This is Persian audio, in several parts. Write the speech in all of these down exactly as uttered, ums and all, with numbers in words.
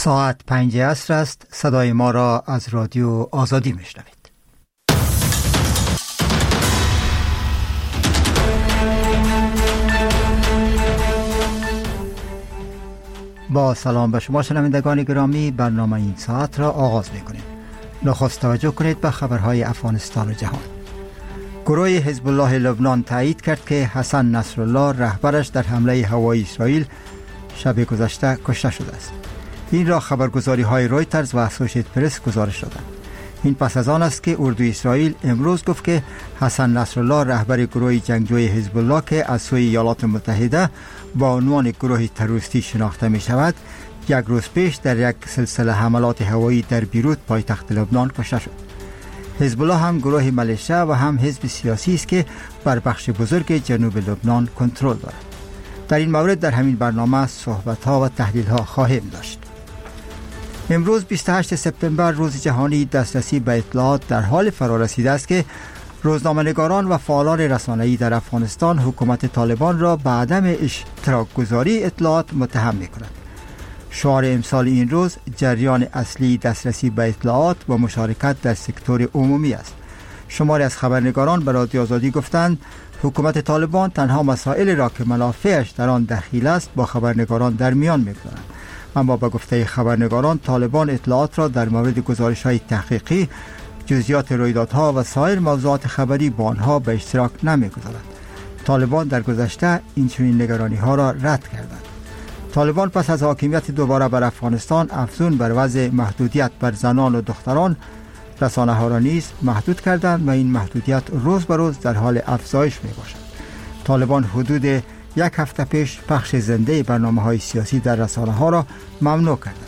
ساعت پنج عصر است. صدای ما را از رادیو آزادی میشنوید. با سلام به شما شنوندگان گرامی، برنامه این ساعت را آغاز میکنیم. نخست توجه کنید به خبرهای افغانستان و جهان. گروه حزب الله لبنان تایید کرد که حسن نصرالله رهبرش در حمله هوایی اسرائیل شب گذشته کشته شده است. این را خبرگزاری های رویترز و اسوشییتد پرس گزارش دادند. این پس از آن است که اردوی اسرائیل امروز گفت که حسن نصرالله رهبر گروه جنگجوی حزب الله که از سوی ایالات متحده با عنوان گروه تروریستی شناخته می شود، یک روز پیش در یک سلسله حملات هوایی در بیروت پایتخت لبنان کشته شد. حزب الله هم گروه ملیشه و هم حزب سیاسی است که بر بخش بزرگ جنوب لبنان کنترل دارد. در این مورد در همین برنامه صحبت ها و تحلیل ها خواهیم داشت. امروز بیست و هشتم سپتامبر روز جهانی دسترسی به اطلاعات در حال فرارسیده است که روزنامه‌نگاران و فعالان رسانه‌ای در افغانستان حکومت طالبان را به عدم اشتراک گذاری اطلاعات متهم می‌کنند. شعار امسال این روز جریان اصلی دسترسی به اطلاعات و مشارکت در سکتور عمومی است. شماری از خبرنگاران به رادیو آزادی گفتند حکومت طالبان تنها مسائل را که منافعش در آن دخیل است با خبرنگاران در میان می‌گذارند. اما با گفته خبرنگاران طالبان اطلاعات را در مورد گزارش‌های تحقیقی، جزئیات رویدادها و سایر موضوعات خبری با آنها به اشتراک نمی‌گذارند. طالبان در گذشته این چنین نگرانی‌ها را رد کردند. طالبان پس از حاکمیت دوباره بر افغانستان افزون بر وضع محدودیت بر زنان و دختران، رسانه‌ها را نیز محدود کردند و این محدودیت روز به روز در حال افزایش می‌باشد. طالبان حدود یک هفته پیش پخش زنده برنامه‌های سیاسی در رسانه‌ها را ممنوع کردند.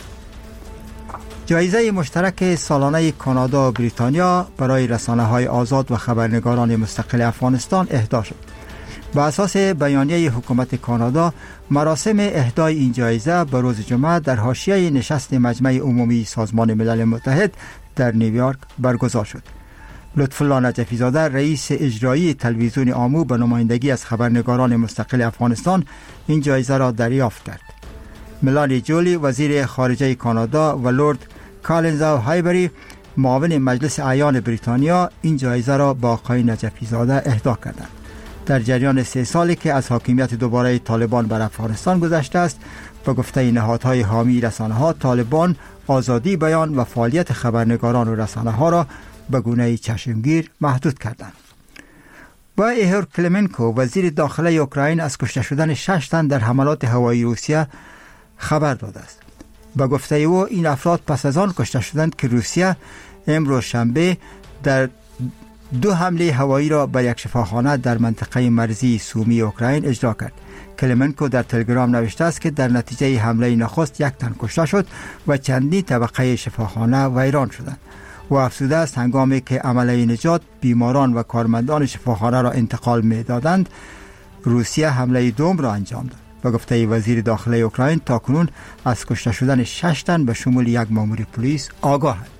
جایزه مشترک سالانه کانادا و بریتانیا برای رسانه‌های آزاد و خبرنگاران مستقل افغانستان اهدا شد. با اساس بیانیه حکومت کانادا، مراسم اهدای این جایزه به روز جمعه در حاشیه نشست مجمع عمومی سازمان ملل متحد در نیویورک برگزار شد. لطفالله نجفی زاده رئیس اجرایی تلویزیون آمو به نمایندگی از خبرنگاران مستقل افغانستان این جایزه را دریافت کرد. ملانی جولی وزیر خارجه کانادا و لورد کالینز هایبری معاون مجلس اعیان بریتانیا این جایزه را با آقای نجفی زاده اهدا کردند. در جریان سه سالی که از حاکمیت دوباره طالبان بر افغانستان گذشته است، به گفته نهادهای حامی رسانه‌ها، طالبان آزادی بیان و فعالیت خبرنگاران و رسانه‌ها را به گونه چشمگیر محدود کردند. با ایهور کلمنکو وزیر داخله اوکراین از کشته شدن شش تن در حملات هوایی روسیه خبر داده است. به گفته او این افراد پس از آن کشته شدند که روسیه امروز شنبه در دو حمله هوایی را به یک شفاخانه در منطقه مرزی سومی اوکراین اجرا کرد. کلمنکو در تلگرام نوشته است که در نتیجه حمله نخست یک تن کشته شد و چندین طبقه شفاخانه ویران شدند. و افزوده است هنگامی که عملیه نجات بیماران و کارمندان شفاخانه را انتقال می‌دادند، روسیه حمله دوم را انجام داد. به گفته وزیر داخله اوکراین تاکنون از کشته شدن شش تن به شمول یک مامور پلیس آگاه است.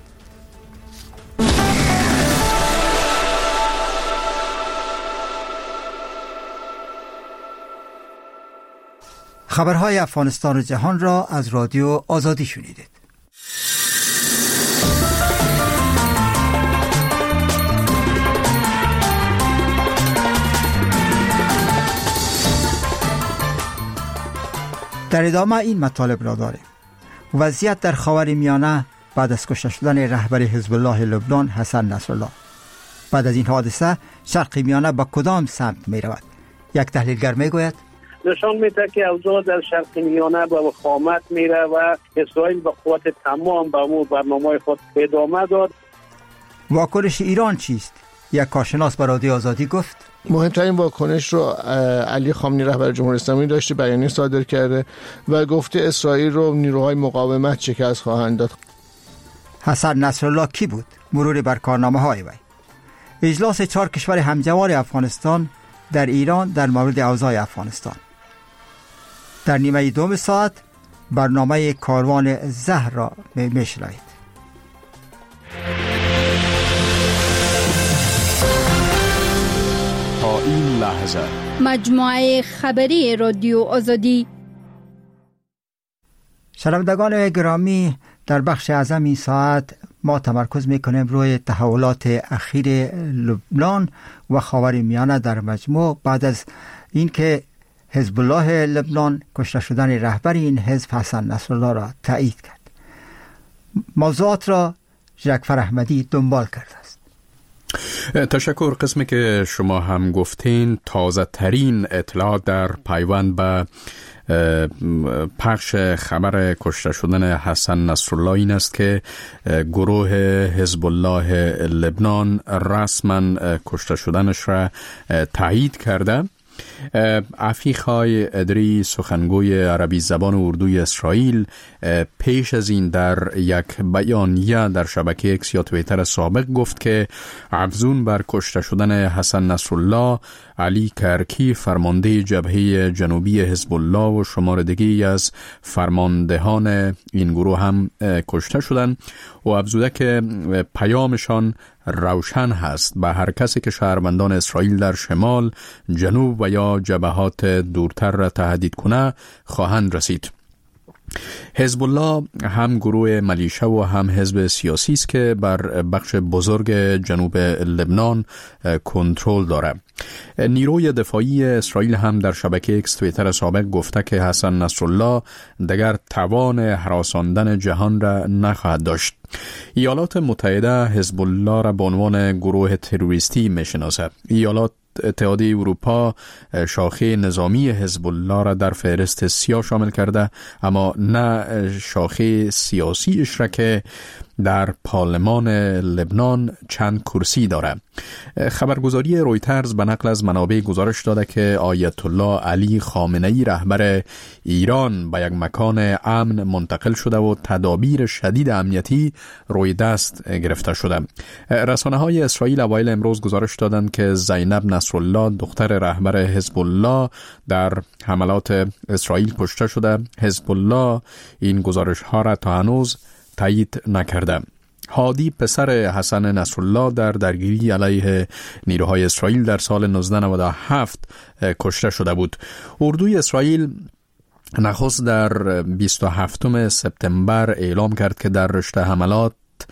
خبرهای افغانستان و جهان را از رادیو آزادی شنیدید. در ادامه این مطالب را داریم. وضعیت در خاورمیانه بعد از کشته شدن رهبر حزب الله لبنان حسن نصرالله. بعد از این حادثه شرق میانه به کدام سمت می رود؟ یک تحلیلگر می گوید نشان میده که اوضاع در شرق میانه به وخامت میره و اسرائیل به قوت تمام به امور برنامه خود ادامه داد. واکنش ایران چیست؟ یک کارشناس به رادیو آزادی گفت مهمترین واکنش رو علی خامنه‌ای رهبر جمهوری اسلامی داشته، بیانیه صادر کرده و گفته اسرائیل رو نیروهای مقاومت شکست خواهند داد. حسن نصرالله کی بود؟ مرور بر کارنامه‌های وی. اجلاس چهار کشور همجوار افغانستان در ایران در مورد اوضاع افغانستان. در نیمه دوم ساعت برنامه کاروان زهر را میشنوید. تا این لحظه مجموعه خبری رادیو آزادی. شنوندگان گرامی، در بخش اعظم این ساعت ما تمرکز میکنیم روی تحولات اخیر لبنان و خاورمیانه در مجموع بعد از اینکه حزب الله لبنان کشته شدن رهبر این حزب حسن نصرالله را تایید کرد. موضوعات را جعفر احمدی دنبال کرده است. تشکر. قسمی که شما هم گفتین تازه ترین اطلاع در پیوند به پخش خبر کشته شدن حسن نصرالله این است که گروه حزب الله لبنان رسما کشته شدنش را تایید کرده. عفیق‌های ادری، سخنگوی عربی زبان و اردوی اسرائیل، پیش از این در یک بیانیه در شبکه اکس یا توییتر سابق گفت که افزون بر کشته شدن حسن نصرالله، علی کرکی فرمانده جبهه جنوبی حزب الله و شمار دیگری از فرماندهان این گروه هم کشته شدند و افزوده که پیامشان روشن هست: به هر کسی که شهروندان اسرائیل در شمال، جنوب و یا جبهات دورتر را تهدید کنه خواهند رسید. حزب الله هم گروه ملیشه و هم حزب سیاسی است که بر بخش بزرگ جنوب لبنان کنترل داره. نیروی دفاعی اسرائیل هم در شبکه اکس توییتر سابق گفته که حسن نصرالله دیگر توان هراساندن جهان را نخواهد داشت. ایالات متحده حزب الله را به عنوان گروه تروریستی میشناسد. ایالات اتحادیه اروپا شاخه نظامی حزب الله را در فهرست سیاه شامل کرده، اما نه شاخه سیاسیش را که در پارلمان لبنان چند کرسی داره. خبرگزاری رویترز به نقل از منابع گزارش داده که آیت الله علی خامنه‌ای رهبر ایران به یک مکان امن منتقل شده و تدابیر شدید امنیتی روی دست گرفته شده. رسانه های اسرائیل اوایل امروز گزارش دادند که زینب نصرالله دختر رهبر حزب الله در حملات اسرائیل کشته شده. حزب الله این گزارش ها را تا هنوز تایید نکرده. هادی پسر حسن نصرالله در درگیری علیه نیروهای اسرائیل در سال نوزده نود و هفت کشته شده بود. اردوی اسرائیل نخست در بیست و هفتم سپتامبر اعلام کرد که در رشته حملات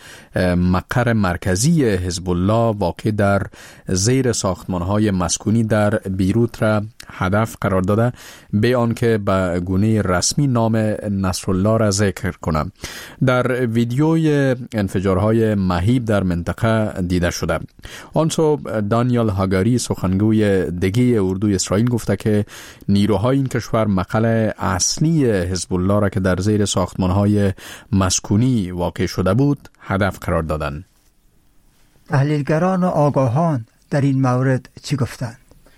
مقر مرکزی حزب الله واقع در زیر ساختمان‌های مسکونی در بیروت را هدف قرار داده، به آنکه به گونه رسمی نام نصرالله را ذکر کنم. در ویدیوی انفجارهای مهیب در منطقه دیده شده. آنسو دانیال هاگاری سخنگوی دیگه اردوی اسرائیل گفته که نیروهای این کشور مقر اصلی حزب الله را که در زیر ساختمان‌های مسکونی واقع شده بود هدف قرار دادند. تحلیلگران و آگاهان در این مورد چی گفتند؟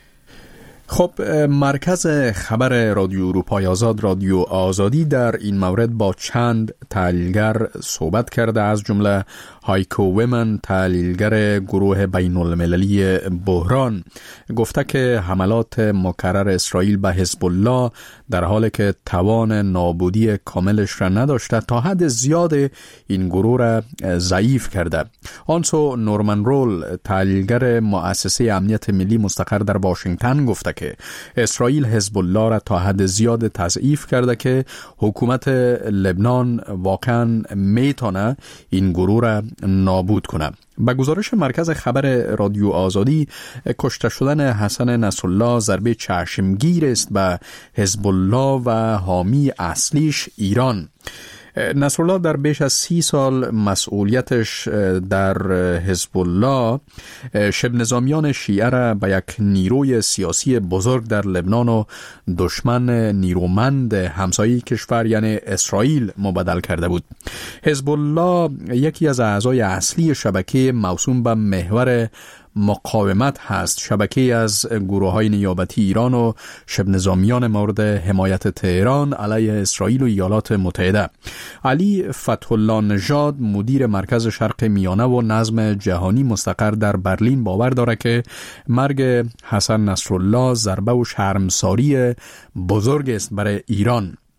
خب، مرکز خبر رادیو اروپای آزاد، رادیو آزادی، در این مورد با چند تحلیلگر صحبت کرده، از جمله هایکو ویمن، تحلیلگر گروه بین المللی بحران، گفته که حملات مکرر اسرائیل به حزب الله در حالی که توان نابودی کاملش را نداشته تا حد زیاد این گروه را ضعیف کرده. آنسو نورمن رول، تحلیلگر مؤسسه امنیت ملی مستقر در واشنگتن، گفته که اسرائیل حزب الله را تا حد زیاد تضعیف کرده که حکومت لبنان واقعا میتونه این گروه را نابود کنه. به گزارش مرکز خبر رادیو آزادی، کشته شدن حسن نصرالله ضربه چشمگیر است به حزب الله و حامی اصلیش ایران. نصرالله در بیش از سی سال مسئولیتش در حزب الله شبه نظامیان شیعه را به یک نیروی سیاسی بزرگ در لبنان و دشمن نیرومند همسایه کشور یعنی اسرائیل مبدل کرده بود. حزب الله یکی از اعضای اصلی شبکه موسوم به محور مقاومت هست، شبکه از گروه‌های نیابتی ایران و شبه نظامیان مورد حمایت تهران علیه اسرائیل و ایالات متحده. علی فتح الله نژاد، مدیر مرکز شرق میانه و نظم جهانی مستقر در برلین، باور داره که مرگ حسن نصرالله ضربه و شرمساری بزرگ است برای ایران.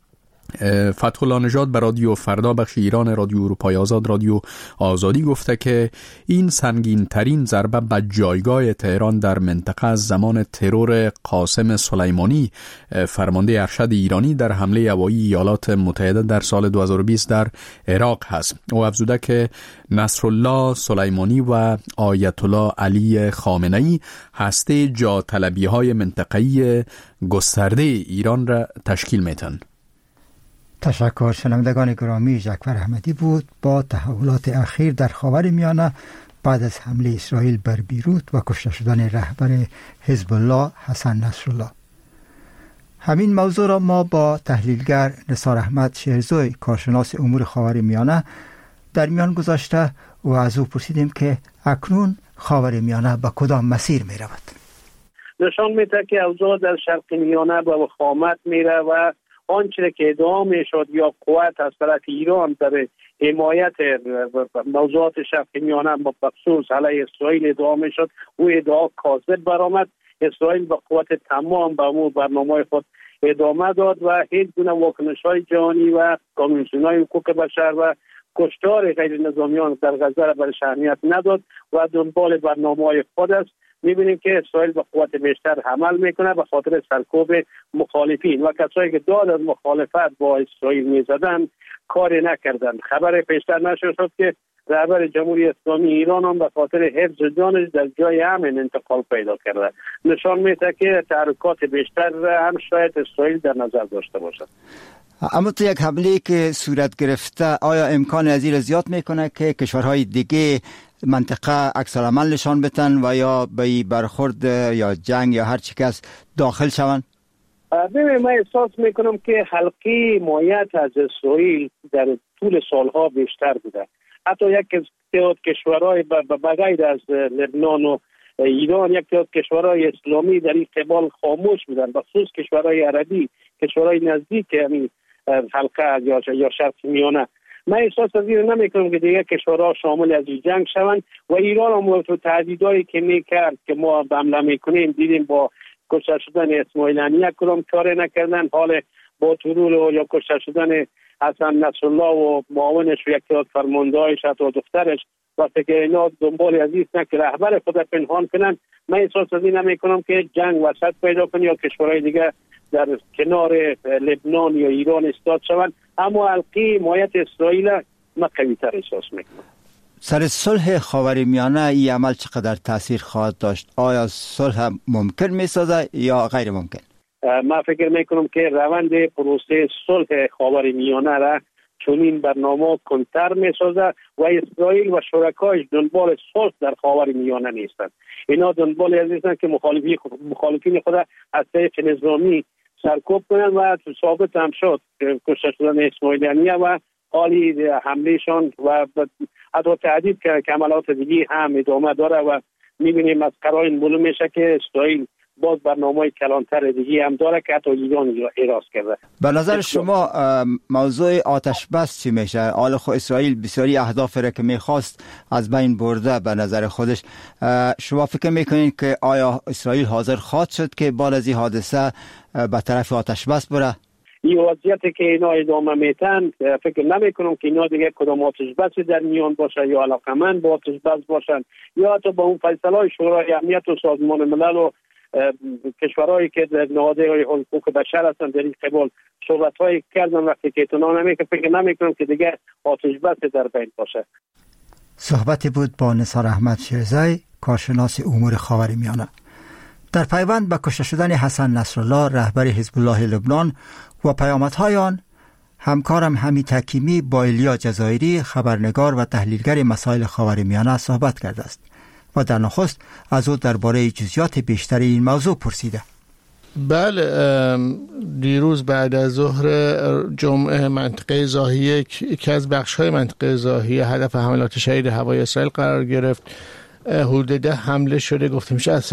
فتح الله نژاد به رادیو فردا بخش ایران رادیو اروپای آزاد رادیو آزادی گفته که این سنگین ترین ضربه به جایگاه تهران در منطقه از زمان ترور قاسم سلیمانی فرمانده ارشد ایرانی در حمله هوایی ایالات متحده در سال دو هزار و بیست در عراق هست. او افزوده که نصرالله سلیمانی و آیت الله علی خامنه‌ای هسته جا طلبی های منطقه‌ای گسترده ایران را تشکیل میتن. تشکر. شنوندگان گرامی، جعفر احمدی بود با تحولات اخیر در خاورمیانه بعد از حمله اسرائیل بر بیروت و کشته شدن رهبر حزب الله حسن نصرالله. همین موضوع را ما با تحلیلگر نثار احمد شیرزوی کارشناس امور خاورمیانه در میان گذاشته و از او پرسیدیم که اکنون خاورمیانه به کدام مسیر می رود. نشان میده که اوضاع در شرق میانه به وخامت میره و آنچه که ادعا میشد یا قوت از طرف ایران در حمایت موضوعات شرق میانه بخصوص علیه اسرائیل ادعا میشد، او ادعا کاذب برآمد. اسرائیل به قوت تمام به امور برنامه خود ادامه داد و هیچ گونه واکنش‌های جهانی و کمیسیون‌های حقوق بشر و کشتار غیر نظامیان در غزه را برش اهمیت نداد و دنبال برنامه‌های خود است. می‌بینیم که اسرائیل به قوت بیشتر عمل میکنه به خاطر سرکوب مخالفین و کسایی که داد از مخالفت با اسرائیل میزدن کاری نکردن. خبر پیشتر نشر شد که رهبر جمهوری اسلامی ایران هم به خاطر حفظ جانش در جای امن انتقال پیدا کرده. نشان میده که تحرکات بیشتر هم شاید اسرائیل در نظر داشته باشد. اما تو یک حمله که صورت گرفته، آیا امکان از این زیاد میکنه که کشورهای دیگه منطقه عکس العمل نشان بدن و یا به برخورد یا جنگ یا هر چی که است داخل شوند؟ ببین، من احساس میکنم که حلقه حمایت از اسرائیل در طول سالها بیشتر بوده. حتی یک تعداد کشورهای بغیر از لبنان و ایران، یک تعداد کشورهای اسلامی در این قبال خاموش بودن، بخصوص کشورهای عربی، کشورهای نزدیک همین حلقه یا یا شرق میانه. من احساس از این نمیکنم که دیگه کشورها شامل از این جنگ شوند و ایران هم تو تهدیدایی که میکرد که ما حمله میکنیم دیدیم با کشته شدن اسماعیل هنیه کدام کاری نکردن. حال با ترور یا کشته شدن حسن نصرالله و معاونش و یک تعداد فرماندهایش حتی دخترش وقتی که اینا دنبال از این که رهبر خود پنهان کنن، من احساس از این نمیکنم که جنگ وسط پیدا کنه یا کشورهای دیگه در کنار لبنان یا ایران استاد شوند. اما حلقه حمایت اسرائیل من قوی‌تر احساس میکنم. سر صلح خاورمیانه این عمل چقدر تاثیر خواهد داشت؟ آیا صلح ممکن میسازه یا غیر ممکن؟ من فکر میکنم که روند پروسه صلح خاورمیانه را چنین برنامه کنتر میسازه و اسرائیل و شرکایش دنبال صلح در خاورمیانه نیستند. اینا دنبال از نیستند که مخالفین مخالفین خود از طریق نظامی سرکوب کنند و ثابت هم شد کشته شدن اسماعیل هنیه و حالی حملهشان و حتی تهدید که عملات دیگه هم ادامه داره و میبینیم از قرائن معلوم میشه که اسرائیل باز برنامه کلانتر دیگه هم داره که حتی ایران اعراض کرده. به نظر شما موضوع آتش بس چی میشه؟ حالا خو اسرائیل بسیاری اهداف را که میخواست از بین برده به نظر خودش. شما فکر میکنین که آیا اسرائیل حاضر خواهد شد که بعد از این حادثه به طرف آتش بس بره؟ این وضعیتی که اینا ادامه میتن فکر نمی کنم که اینا دیگه کدام آتش بسی در میان باشه یا علاقمند با آتش بس باشن یا حتی با اون فیصله های شورای امنیت و سازمان ملل و کشورهایی که در نهادهای حقوق بشر هستن در این قبال صحبت‌های کردن وقتی که اطلاع نمی که فکر نمی کنم که دیگه آتش بس در بین باشه. صحبتی بود با نثار احمد شیرزوی کارشناس امور خاورمیانه. در پیوند به کشته شدن حسن نصرالله رهبر حزب الله لبنان و پیامدهای آن، همکارم حمید حکیمی با ایلیا جزایری خبرنگار و تحلیلگر مسائل خاورمیانه صحبت کرده است و در نخست از او درباره جزئیات بیشتر این موضوع پرسیده. بله، دیروز بعد از ظهر جمعه منطقه زاهیه که از بخش‌های منطقه زاهیه هدف حملات شدید هوایی اسرائیل قرار گرفت. حدود ده حمله شده، گفته میشه از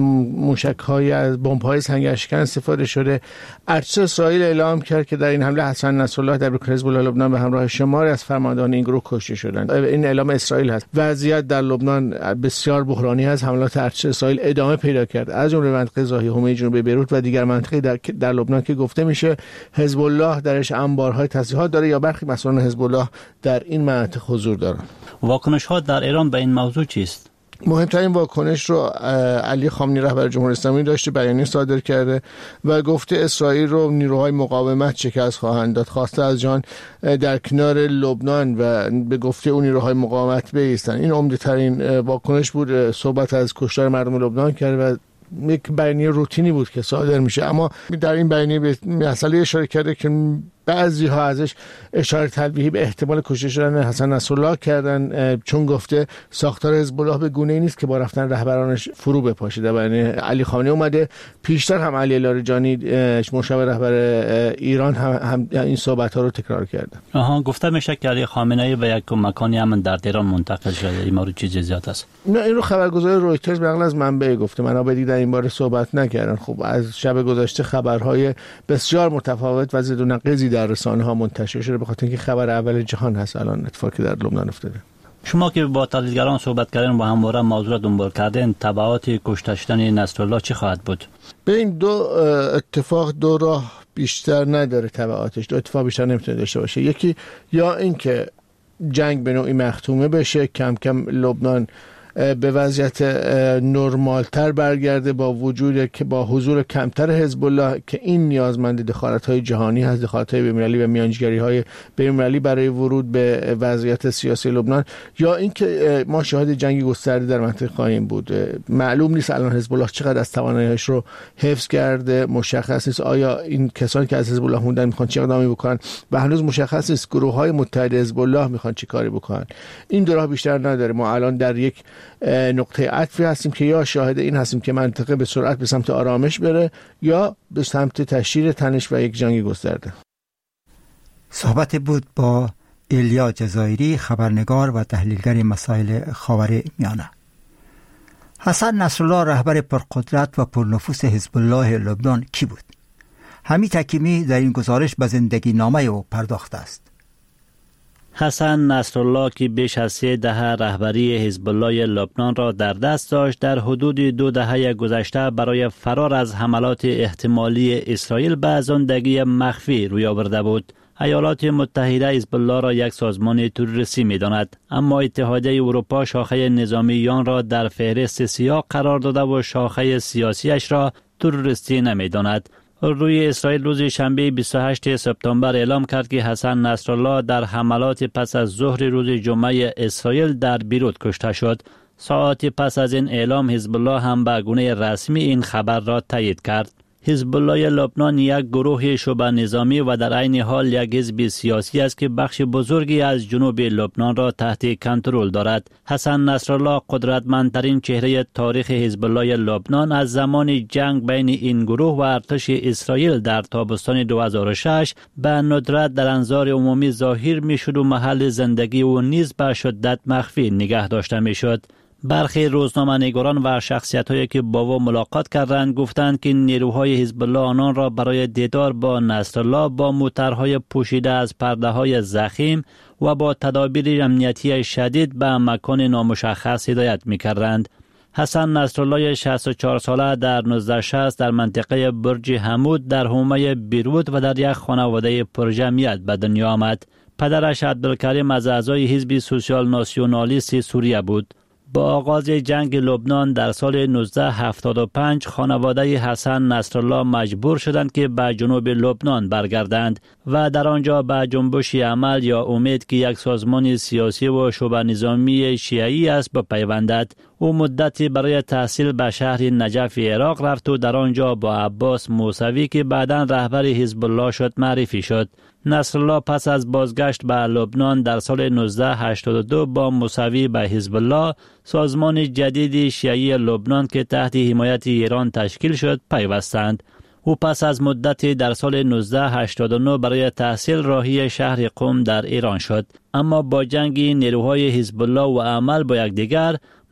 موشک‌های از بمب‌های سنگ اشکن استفاده شده. ارتش اسرائیل اعلام کرد که در این حمله حسن نصرالله در رکن حزب الله لبنان به همراه شماری از فرماندهان این گروه کشته شدند. این اعلام اسرائیل هست. وضعیت در لبنان بسیار بحرانی است. حملات ارتش اسرائیل ادامه پیدا کرد، از جمله منطقه ضاحی حومه جنوبی بیروت و دیگر مناطقی در, در لبنان که گفته میشه حزب الله درش انبارهای تسلیحات داره یا برخی مسئولان حزب الله در این مناطق حضور دارند. واکنش ها در ایران به این موضوع چیست؟ مهمترین واکنش رو علی خامنه‌ای رهبر جمهوری اسلامی داشته، بیانیه صادر کرده و گفته اسرائیل رو نیروهای مقاومت شکست خواهند داد. خواسته از جان در کنار لبنان و به گفته اون نیروهای مقاومت بایستن. این عمده‌ترین واکنش بود. صحبت از کشتار مردم لبنان کرد و یک بیانیه روتینی بود که صادر میشه، اما در این بیانیه به مسئله اشاره کرده که بعضی ها ازش اشاره تلویحی به احتمال کشته شدن حسن نصرالله کردن، چون گفته ساختار حزب الله به گونه‌ای نیست که با رفتن رهبرانش فرو بپاشه. یعنی علی خامنه‌ای اومده پیشتر هم علی لاریجانی مشاور رهبر ایران هم, هم این صحبت ها رو تکرار کرده. آها، گفته میشه که علی خامنه‌ای به یک مکانی هم در تهران منتقل شده. این مورد چه جزئیات است؟ نه، این رو خبرگزاری رویترز به نقل از منبع گفته. منابع دیگه در این باره صحبت نکردن. خب از شب گذشته خبرهای بسیار متفاوت و ضد و نقیضی در رسانه ها منتشر شده، به خاطر اینکه خبر اول جهان هست الان اتفاقی در لبنان افتاده. شما که با تحلیلگران صحبت کردین و همواره موضوع را دنبال کردین، تبعات کشته شدن نصرالله چه خواهد بود؟ به این دو اتفاق دو راه بیشتر نداره تبعاتش، دو اتفاق بیشتر نمیتونه داشته باشه. یکی یا اینکه جنگ به نوعی مختومه بشه، کم کم لبنان به وضعیت نرمالتر برگرده با وجود که با حضور کمتر حزب الله که این نیازمند دخالت‌های جهانی هست، دخالت‌های بین‌المللی و میانجیگری‌های بین‌المللی برای ورود به وضعیت سیاسی لبنان، یا اینکه ما شاهد جنگی گسترده در منطقه خواهیم بود. معلوم نیست الان حزب الله چقدر از توانایی‌هاش رو حفظ کرده، مشخص نیست آیا این کسانی که از حزب الله موندن میخوان چه اقدامی بکنن و هنوز مشخص نیست گروه‌های متحد حزب الله میخوان چه کاری بکنن. این دو راه بیشتر نداره. ما الان در یک نقطه عطفی هستیم که یا شاهد این هستیم که منطقه به سرعت به سمت آرامش بره یا به سمت تشدید تنش و یک جنگ گسترده. صحبت بود با ایلیا جزایری، خبرنگار و تحلیلگر مسائل خاورمیانه. حسن نصرالله رهبر پرقدرت و پرنفوذ حزب الله لبنان کی بود؟ حمید حکیمی در این گزارش به زندگی نامه او پرداخته است. حسن نصرالله که بیش از سه دهه رهبری حزب الله لبنان را در دست داشت، در حدود دو دهه گذشته برای فرار از حملات احتمالی اسرائیل به زندگی مخفی روی آورده بود. ایالات متحده حزب الله را یک سازمان تروریستی می‌داند، اما اتحادیه اروپا شاخه نظامی آن را در فهرست سیاه قرار داده و شاخه سیاسیش را تروریستی نمی‌داند. روی اسرائیل روز شنبه بیست و هشتم سپتامبر اعلام کرد که حسن نصرالله در حملات پس از ظهر روز جمعه اسرائیل در بیروت کشته شد. ساعتی پس از این اعلام حزب الله هم به گونه رسمی این خبر را تایید کرد. حزب الله لبنان یک گروه شبه نظامی و در عین حال یک حزب سیاسی است که بخش بزرگی از جنوب لبنان را تحت کنترل دارد. حسن نصرالله قدرتمندترین چهره تاریخ حزب الله لبنان از زمان جنگ بین این گروه و ارتش اسرائیل در تابستان دو هزار و شش به ندرت در انظار عمومی ظاهر میشد و محل زندگی او نیز به شدت مخفی نگه داشته میشد. برخی روزنامه‌نگاران و شخصیت‌هایی که با او ملاقات کردند گفتند که نیروهای حزب الله آنان را برای دیدار با نصرالله با موترهای پوشیده از پرده‌های ضخیم و با تدابیر امنیتی شدید به مکان نامشخص هدایت می‌کردند. حسن نصرالله شصت و چهار ساله در نوزده شصت در منطقه برج حمود در حومه بیروت و در یک خانواده پرجمعیت به دنیا آمد. پدرش عبدالکریم از اعضای حزب سوسیال ناسیونالیست سوریه بود. با آغاز جنگ لبنان در سال نوزده هفتاد و پنج خانواده حسن نصرالله مجبور شدند که به جنوب لبنان برگردند و در آنجا به جنبش عمل یا امید که یک سازمان سیاسی و شبه نظامی شیعی است بپیوندد. او مدتی برای تحصیل به شهر نجف عراق رفت و در آنجا با عباس موسوی که بعداً رهبر حزب الله شد معرفی شد. نصرالله پس از بازگشت به لبنان در سال نوزده هشتاد و دو با موسوی به حزب الله، سازمان جدید شیعی لبنان که تحت حمایت ایران تشکیل شد، پیوستند. او پس از مدتی در سال نوزده هشتاد و نه برای تحصیل راهی شهر قم در ایران شد، اما با جنگ نیروهای حزب الله و عمل با یکدیگر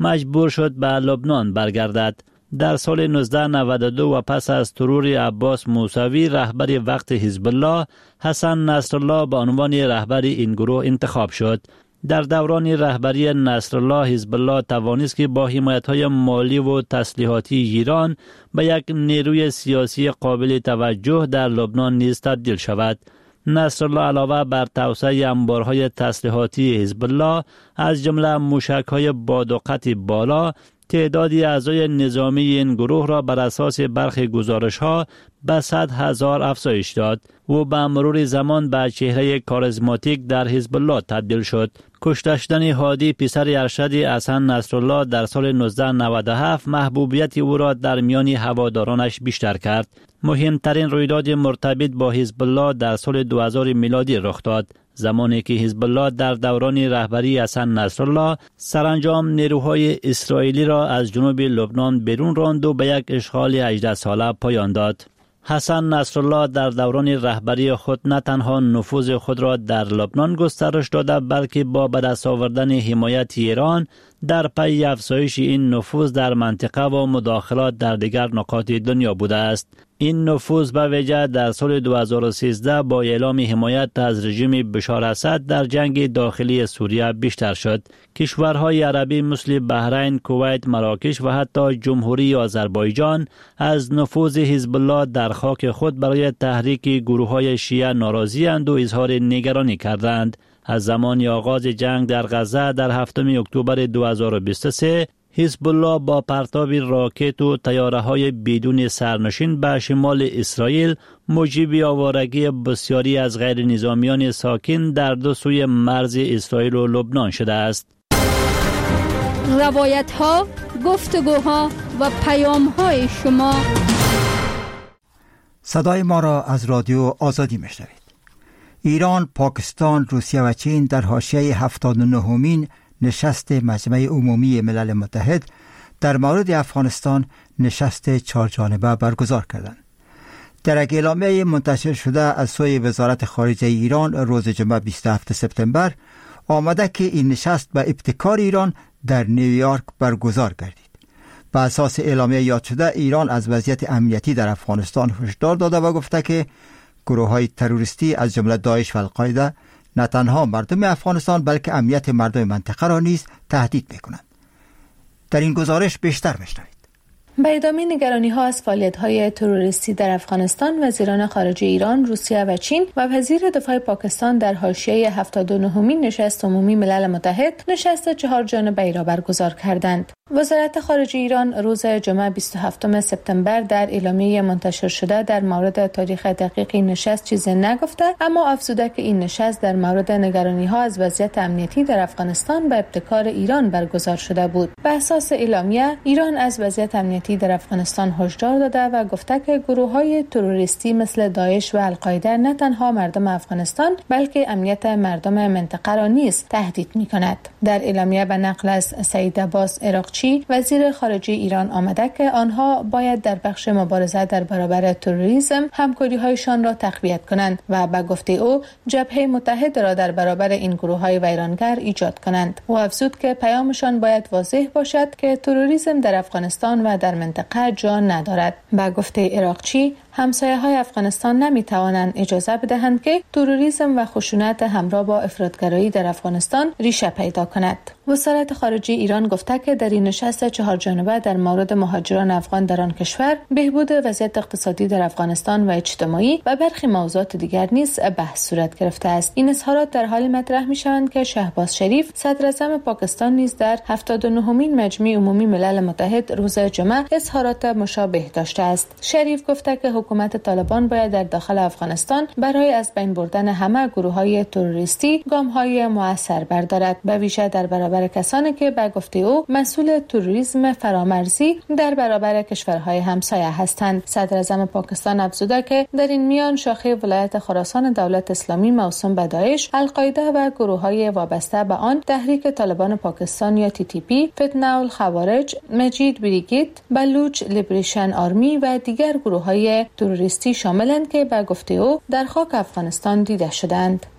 مجبور شد به لبنان برگردد. در سال نوزده نود و دو و پس از ترور عباس موسوی رهبر وقت حزب الله، حسن نصرالله به عنوان رهبر این گروه انتخاب شد. در دوران رهبری نصرالله، حزب الله توانست که با حمایت‌های مالی و تسلیحاتی ایران به یک نیروی سیاسی قابل توجه در لبنان نیز تبدیل شود. نصرالله علاوه بر توسعه انبارهای تسلیحاتی حزب الله، از جمله موشک‌های با دقت بالا، تعدادی اعضای نظامی این گروه را بر اساس برخی گزارش‌ها به صد هزار افزایش داد و به مرور زمان به چهره کاریزماتیک در حزب الله تبدیل شد. کشته شدن هادی پسر ارشد حسن نصرالله در سال نوزده نود و هفت محبوبیت او را در میان هوادارانش بیشتر کرد. مهمترین رویداد مرتبط با حزب الله در سال دو هزار میلادی رخ داد، زمانی که حزب الله در دوران رهبری حسن نصرالله سرانجام نیروهای اسرائیلی را از جنوب لبنان بیرون راند و به یک اشغال هجده ساله پایان داد. حسن نصرالله در دوران رهبری خود نه تنها نفوذ خود را در لبنان گسترش داده، بلکه با به دست آوردن حمایت ایران در پی افزایش این نفوذ در منطقه و مداخلات در دیگر نقاط دنیا بوده است. این نفوذ به ویژه در سال دو هزار و سیزده با اعلام حمایت از رژیم بشار اسد در جنگ داخلی سوریه بیشتر شد. کشورهای عربی مثل بحرین، کویت، مراکش و حتی جمهوری آذربایجان از نفوذ حزب الله در خاک خود برای تحریک گروه‌های شیعه ناراضی‌اند و اظهار نگرانی کردند. از زمان آغاز جنگ در غزه در هفتم اکتبر دو هزار و بیست و سه، حزب الله با پرتاب راکت و طیاره‌های بدون سرنشین به شمال اسرائیل موجب آوارگی بسیاری از غیر نظامیان ساکن در دو سوی مرز اسرائیل و لبنان شده است. روایت‌ها، گفتگوها و پیام‌های شما. صدای ما را از رادیو آزادی میشنوید. ایران، پاکستان، روسیه و چین در حاشیه هفتاد و نهمین نشست مجمع عمومی ملل متحد در مورد افغانستان نشست چهارجانبه برگزار کردند. در یک اعلامیه منتشر شده از سوی وزارت خارجه ایران روز جمعه بیست و هفتم سپتامبر آمده که این نشست به ابتکار ایران در نیویورک برگزار گردید. به اساس اعلامیه یاد شده، ایران از وضعیت امنیتی در افغانستان هشدار داده و گفته که گروه‌های تروریستی از جمله داعش و القاعده نه تنها مردم افغانستان بلکه امنیت مردم منطقه را نیز تهدید می‌کنند. در این گزارش بیشتر بشنوید. به ادامه نگرانی‌ها از فعالیت‌های تروریستی در افغانستان، وزیران خارجه ایران، روسیه و چین و وزیر دفاع پاکستان در حاشیه هفتاد و نهمین نشست عمومی ملل متحد نشست چهار جانبه‌ای را برگزار کردند. وزارت خارجه ایران روز جمعه بیست و هفتم سپتامبر در اعلامیه منتشر شده در مورد تاریخ دقیق این نشست چیزی نگفته، اما افزوده که این نشست در مورد نگرانی‌ها از وضعیت امنیتی در افغانستان به ابتکار ایران برگزار شده بود. به اساس اعلامیه، ایران از وضعیت امنیتی در افغانستان هشدار داده و گفته که گروه‌های تروریستی مثل داعش و القاعده نه تنها مردم افغانستان بلکه امنیت مردم منطقه را نیز تهدید می‌کند. در اعلامیه به نقل از سعید عباس عراقچی، وزیر خارجه ایران آمده که آنها باید در بخش مبارزه در برابر تروریسم همکاری‌هایشان را تقویت کنند و به گفته او جبهه متحد را در برابر این گروه‌های ویرانگر ایجاد کنند. او افزود که پیامشان باید واضح باشد که تروریسم در افغانستان و در منطقه جا ندارد. به گفته عراقچی، همسایه‌های افغانستان نمی‌توانند اجازه بدهند که تروریسم و خشونت همراه با افراطگرایی در افغانستان ریشه پیدا کند. وزارت خارجه ایران گفته که در این نشست چهار جانبه در مورد مهاجران افغان در آن کشور، بهبود وضعیت اقتصادی در افغانستان و اجتماعی و برخی موضوعات دیگر نیز بحث صورت گرفته است. این اظهارات در حالی مطرح می‌شوند که شهباز شریف، صدر اعظم پاکستان، نیز در هفتاد و نهمین مجمع عمومی ملل متحد روز جمعه اظهارات مشابه داشته است. شریف گفته که حکومت طالبان باید در داخل افغانستان برای از بین بردن همه گروه‌های تروریستی گام‌های مؤثر بردارد، به ویژه در برابر کسانی که به گفته او مسئول تروریسم فرامرزی در برابر کشورهای همسایه هستند. صدر اعظم پاکستان افزوده که در این میان شاخه ولایت خراسان دولت اسلامی موسوم به داعش، القاعده و گروه‌های وابسته به آن، تحریک طالبان پاکستان یا تی تی پی، فتنه الخوارج، مجید بریگید، بلوچ لیبریشن آرمی و دیگر گروه‌های تروریستی شاملند که به گفته او در خاک افغانستان دیده شدند.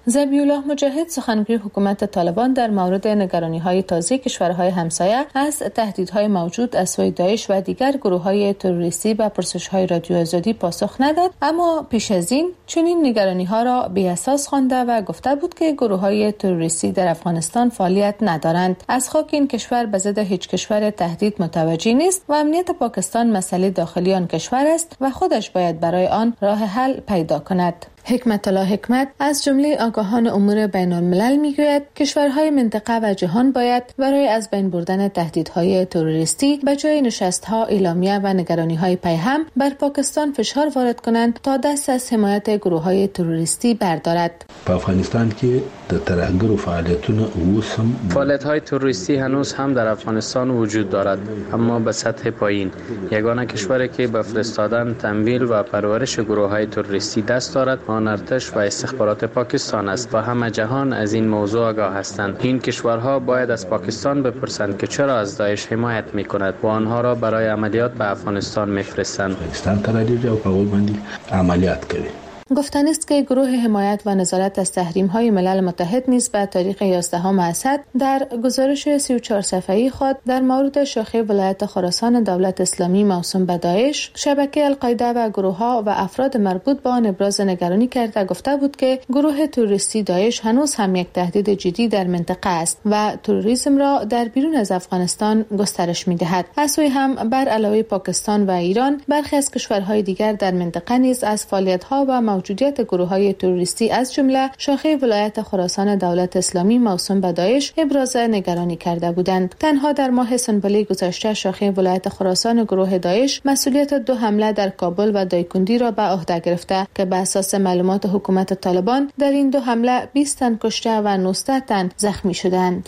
ذبیح الله مجاهد سخنگوی حکومت طالبان در مورد نگرانی‌های تازه کشورهای همسایه از تهدیدهای موجود از سوی داعش و دیگر گروه‌های تروریستی به پرسش‌های رادیو آزادی پاسخ نداد، اما پیش از این چنین نگرانی‌ها را بی‌اساس خوانده و گفته بود که گروه‌های تروریستی در افغانستان فعالیت ندارند. از خاک این کشور به ضد هیچ کشور تهدید متوجه نیست و امنیت پاکستان مسئله داخلی آن کشور است و خودش باید برای آن راه حل پیدا کند. حکمت الله حکمت از جمله آگاهان امور بین الملل میگوید کشورهای منطقه و جهان باید برای از بین بردن تهدیدهای تروریستی به جای نشست‌ها، اعلامیه و نگرانی‌های پیهم بر پاکستان فشار وارد کنند تا دست از حمایت گروه‌های تروریستی بردارد. په افغانستان کې د ترهګرو فعالیتونه اوس هم فعالیت‌های تروریستی هنوز هم در افغانستان وجود دارد، اما به سطح پایین. یگانه کشوری که به فرستادن، تمویل و پرورش گروه‌های تروریستی دست دارد آن ارتش و استخبارات پاکستان است و همه جهان از این موضوع آگاه هستند. این کشورها باید از پاکستان بپرسند که چرا از داعش حمایت می‌کند و آنها را برای عملیات به افغانستان می‌فرستند. پاکستان تراجع او په باندې عملیات کوي. گفتن است که گروه حمایت و نظارت از تحریم‌های ملل متحد نیز به تاریخ یازدهم اسد در گزارش سی و چهار صفحه‌ای خود در مورد شاخه ولایت خراسان دولت اسلامی موسوم به داعش، شبکه القاعده و گروه‌ها و افراد مربوط به آن ابراز نگرانی کرده گفته بود که گروه تروریستی داعش هنوز هم یک تهدید جدی در منطقه است و تروریسم را در بیرون از افغانستان گسترش می‌دهد. از سوی هم بر علاوه پاکستان و ایران، برخی از کشورهای دیگر در منطقه نیز از فعالیت‌ها و موجودیت گروه‌های تروریستی از جمله شاخه ولایت خراسان دولت اسلامی موسوم به داعش ابراز نگرانی کرده بودند. تنها در ماه سنبله گذشته شاخه ولایت خراسان گروه داعش مسئولیت دو حمله در کابل و دایکندی را به عهده گرفته که به اساس معلومات حکومت طالبان در این دو حمله بیست تن کشته و نوزده تن زخمی شدند.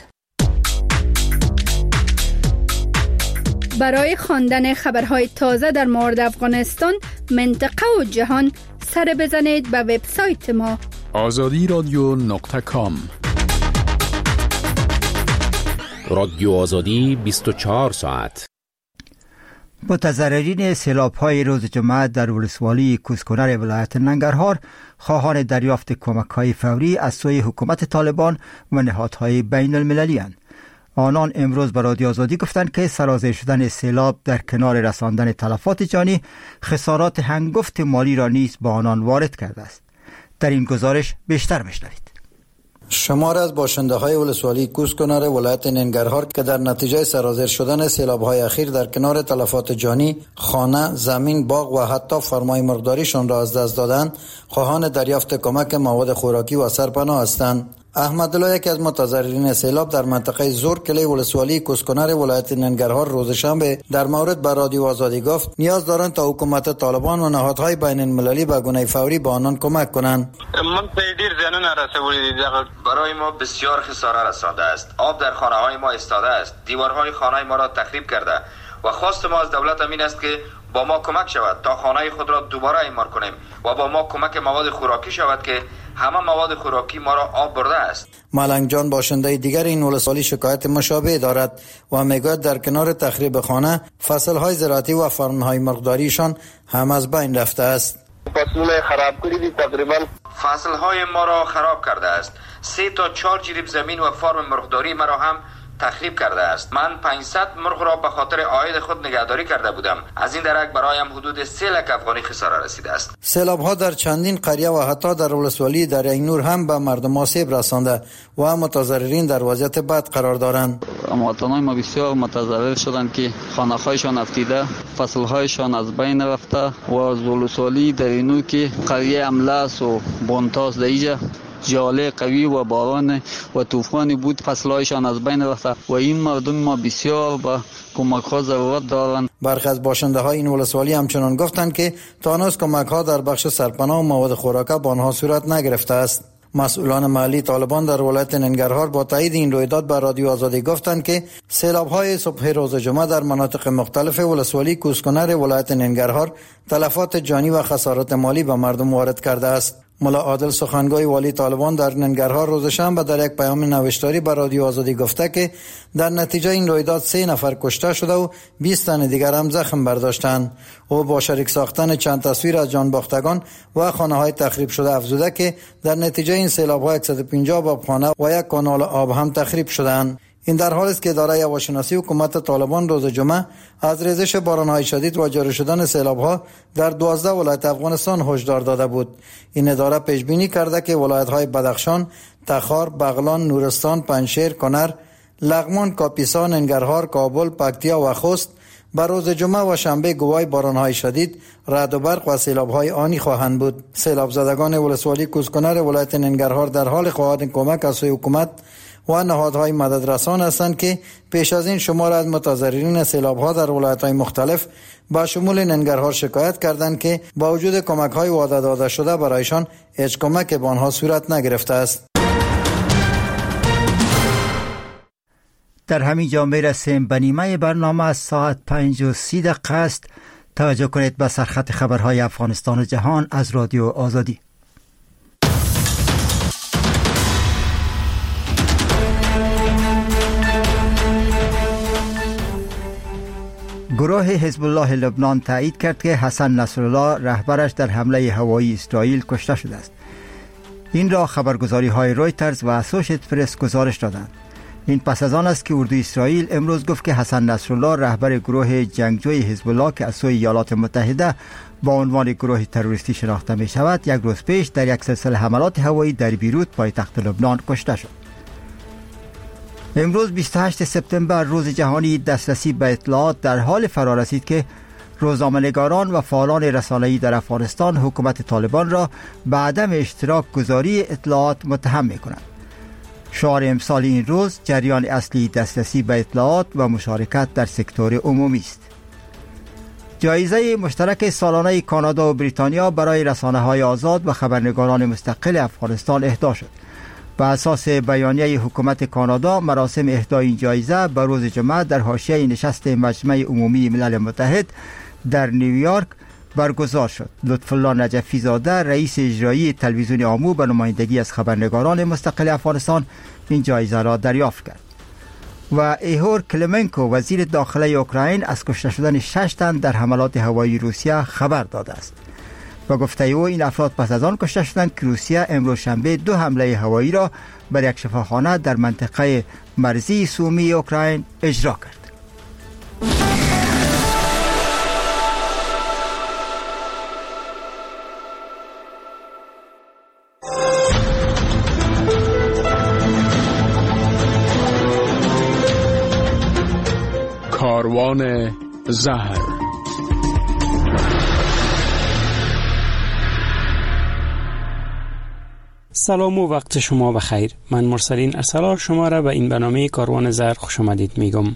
برای خواندن خبرهای تازه در مورد افغانستان، منطقه و جهان سر بزنید به وبسایت ما آزادی رادیو نقطه کام. رادیو آزادی بیست و چهار ساعت. متضررین سیلاب‌های روز جمعه در ولسوالی کوسکنر ولایت ننگرهار خواهان دریافت کمک‌های فوری از سوی حکومت طالبان و نهادهای بین المللی اند. آنان امروز به رادیو آزادی گفتند که سرازیر شدن سیلاب در کنار رساندن تلفات جانی خسارات هنگفت مالی را نیز با آنان وارد کرده است. در این گزارش بیشتر بشنوید. شمار از باشنده های ولسوالی کوسکنر ولایت ننگرهار که در نتیجه سرازیر شدن سیلاب های اخیر در کنار تلفات جانی خانه، زمین، باغ و حتی فرمای مرغداریشان را از دست دادند، خواهان دریافت کمک مواد خوراکی و سرپناه هستند. احمد الله، یکی از متضررین سیلاب در منطقه زورکلی ولسوالی کوسکنر ولایت ننگرهار، روز شنبه در مورد به رادیو آزادی گفت نیاز دارند تا حکومت طالبان و نهادهای بین المللی به گونه فوری به آنان کمک کنند. من دیر زیانه نرسیده، برای ما بسیار خساره رسانده است. آب در خانه های ما استاده است، دیوارهای خانه ما را تخریب کرده و خواست ما از دولت امین است که با ما کمک شود تا خانه خود را دوباره اعمار کنیم و با ما کمک مواد خوراکی شود که همه مواد خوراکی ما را آب برده است. ملنگ جان، باشنده دیگر این ولسوالی، شکایت مشابه دارد و میگوید در کنار تخریب خانه فصلهای زراعتی و فرمهای مرغداریشان هم از بین رفته است. فصلهای خراب کردی، تقریبا فصلهای ما را خراب کرده است. سه تا چهار جریب زمین و فرم مرغداری ما را هم تخریب کرده است. من پانصد مرغ را به خاطر عاید خود نگهداری کرده بودم. از این درک برایم حدود سه لک افغانی خساره رسیده است. سیلاب ها در چندین قریه و حتی در ولسوالی دریای نور هم به مردم آسیب رسانده و متضررین در وضعیت بد قرار دارند. مواطنان ما بسیار متضرر شدند که خانه هایشان افتیده، فصل هایشان از بین رفته و از ولسوالی دریای نور که قریه املاس و بونتاس دیجا جاله قوی و باران و طوفانی بود، فصلهایشان از بین رفته و این مردم ما بسیار با کمک ها ضرورت دارند. برخی از باشنده های این ولسوالی همچنان گفتند که تا هنوز کمک ها در بخش سرپناه و مواد خوراک با آنها صورت نگرفته است. مسئولان محلی طالبان در ولایت ننگرهار با تایید این رویداد به رادیو آزادی گفتند که سیلاب های صبح روز جمعه در مناطق مختلف ولسوالی کوسکنر ولایت ننگرهار تلفات جانی و خسارات مالی به مردم وارد کرده است. ملا عادل سخنگوی والی طالبان در ننگرهار روز شنبه در یک پیام نوشتاری به رادیو آزادی گفته که در نتیجه این رویداد سه نفر کشته شده و بیست تن دیگر هم زخم برداشتند. او با شریک ساختن چند تصویر از جانباختگان و خانه‌های تخریب شده افزوده که در نتیجه این سیلاب‌ها صد و پنجاه آبخانه و یک کانال آب هم تخریب شدند. این در حالی است که اداره هواشناسی حکومت طالبان روز جمعه از ریزش باران‌های شدید و جاری شدن سیلاب‌ها در دوازده ولایت افغانستان هشدار داده بود. این اداره پیش بینی کرده که ولایت‌های بدخشان، تخار، بغلان، نورستان، پنجشیر، کنر، لغمان، کاپیسا، ننگرهار، کابل، پکتیا و خوست بر روز جمعه و شنبه گواهی باران‌های شدید، رعد و برق و سیلاب‌های آنی خواهند بود. سیلاب زدگان ولسوالی کوزکنر ولایت ننگرهار در حال خواهان کمک از سوی حکومت و نهادهای مددرسان هستند که پیش از این شمار از متضررین سیلاب‌ها در ولایت‌های مختلف با شمول ننگرهار شکایت کردند که با وجود کمک‌های وعده داده شده برایشان هیچ کمک به آنها صورت نگرفته است. در همین جا میرسیم به نیمه برنامه از ساعت پنج و سی دقیقه است. توجه کنید به سرخط خبرهای افغانستان و جهان از رادیو آزادی. گروه حزب الله لبنان تایید کرد که حسن نصرالله رهبرش در حمله هوایی اسرائیل کشته شده است. این را خبرگزاری های رویترز و اسوشییتد پرس گزارش دادند. این پس از آن است که اردوی اسرائیل امروز گفت که حسن نصرالله رهبر گروه جنگجوی حزب الله که از سوی ایالات متحده با عنوان گروه تروریستی شناخته می شود یک روز پیش در یک سلسله حملات هوایی در بیروت پایتخت لبنان کشته شد. امروز بیست و هشتم سپتامبر روز جهانی دسترسی به اطلاعات در حال فرا رسید که روزنامه‌نگاران و فعالان رسانه‌ای در افغانستان حکومت طالبان را به عدم اشتراک گذاری اطلاعات متهم می‌کنند. شعار امسال این روز جریان اصلی دسترسی به اطلاعات و مشارکت در سکتور عمومی است. جایزه مشترک سالانه کانادا و بریتانیا برای رسانه‌های آزاد و خبرنگاران مستقل افغانستان اهدا شد. بر اساس بیانیه حکومت کانادا، مراسم اهدای این جایزه به روز جمعه در حاشیه نشست مجمع عمومی ملل متحد در نیویورک برگزار شد. لطفالله نجفی زاده، رئیس اجرایی تلویزیون آمو، به نمایندگی از خبرنگاران مستقل افغانستان این جایزه را دریافت کرد. و ایهور کلمنکو، وزیر داخلی اوکراین، از کشته شدن شش تن در حملات هوایی روسیه خبر داده است. با گفته او این افراد پس از آن کشته شدند که روسیه امروز شنبه دو حمله هوایی را بر یک شفاخانه در منطقه مرزی سومی اوکراین اجرا کرد. کاروان زهر. سلام و وقت شما بخیر. من مرسلین ارسلان شما را به این برنامه کاروان زهر خوش آمدید میگم.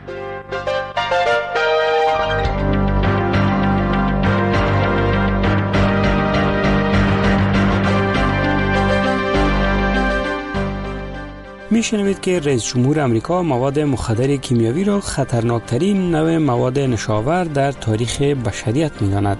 میشنوید که رئیس جمهور امریکا مواد مخدر کیمیاوی را خطرناکترین نوع مواد نشاور در تاریخ بشریت می‌داند.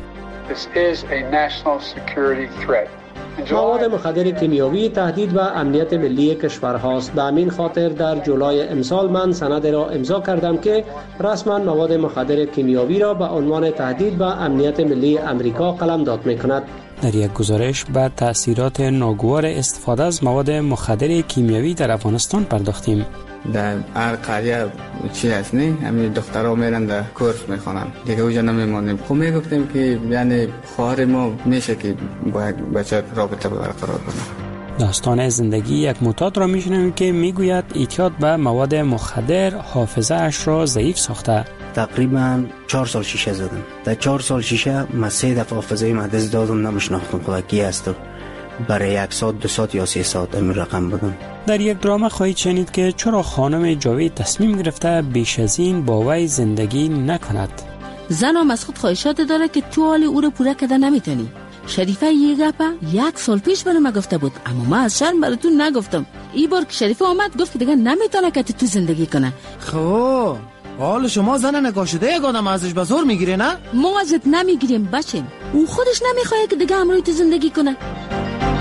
مواد مخدر کیمیاوی تهدید به امنیت ملی کشورهاست. به همین خاطر در جولای امسال من سند را امضا کردم که رسما مواد مخدر کیمیاوی را به عنوان تهدید به امنیت ملی امریکا قلمداد می‌کند. در یک گزارش به تأثیرات ناگوار استفاده از مواد مخدر کیمیاوی در افغانستان پرداختیم. در هر قریه چی هست نه همین دخترها میرن در کورس میخوانن دیگه اونجا نمیمونیم. خب میگفتیم که یعنی خواهر ما میشه که با یک بچه رابطه برقرار کنه. داستان زندگی یک معتاد را میشنویم که میگوید اعتیاد به مواد مخدر حافظه اش را ضعیف ساخته. تقریبا چهار سال شیشه زدم. در چهار سال شیشه من سه دفعه حافظه من دست دادم، نمیشناختم خدا کی است. برای یک ساعت دو ساعت یا سه ساعت این رقم بودم. در یک دراما خواهید شنید که چرا خانم جاوید تصمیم گرفته بیش از این با وی زندگی نکند. زن هم از خود خواهشات داره که تو حال او رو پوره کرده نمیتونی. شریفه یه گپه یک سال پیش برای من گفته بود، اما من از شرم براتون نگفتم. این بار که شریفه آمد گفت که دیگه نمیتونه که تو زندگی کنه. خب حال شما زن نکاح شده یک آدم ازش به زور میگیره نه؟ ما ازت نمیگیریم بچه، اون خودش نمیخواد که دیگه همراه تو زندگی کنه.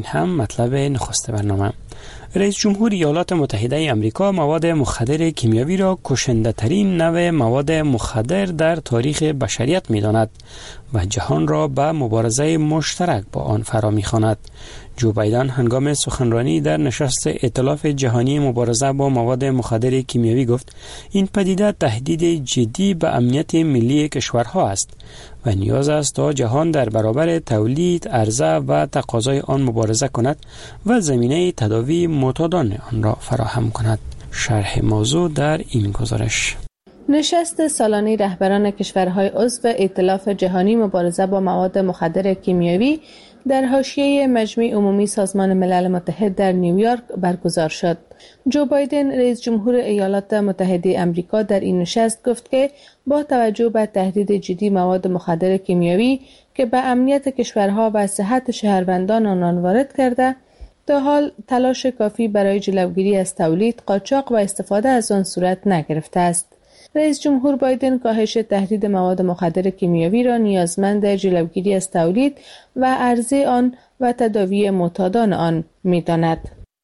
این هم مطلب نخست برنامه. رئیس جمهور ایالات متحده آمریکا مواد مخدر کیمیاوی را کشنده ترین نوع مواد مخدر در تاریخ بشریت می داند و جهان را به مبارزه مشترک با آن فرا می خواند. جو بایدن هنگام سخنرانی در نشست ائتلاف جهانی مبارزه با مواد مخدر کیمیاوی گفت این پدیده تهدید جدی به امنیت ملی کشورها است و نیاز است تا جهان در برابر تولید، عرضه و تقاضای آن مبارزه کند و زمینه تداوی معتادان آن را فراهم کند. شرح موضوع در این گزارش. نشست سالانه رهبران کشورهای عضو ائتلاف جهانی مبارزه با مواد مخدر کیمیاوی در حاشیه مجمع عمومی سازمان ملل متحد در نیویورک برگزار شد. جو بایدن رئیس جمهور ایالات متحده آمریکا در این نشست گفت که با توجه به تهدید جدی مواد مخدر کیمیاوی که به امنیت کشورها و صحت شهروندان آنان وارد کرده، تا حال تلاش کافی برای جلوگیری از تولید، قاچاق و استفاده از آن صورت نگرفته است. رئیس جمهور بایدن کاهش تهدید مواد مخدر کیمیاوی را نیازمند جلوگیری از تولید و عرضه آن و تداوی معتادان آن می‌داند.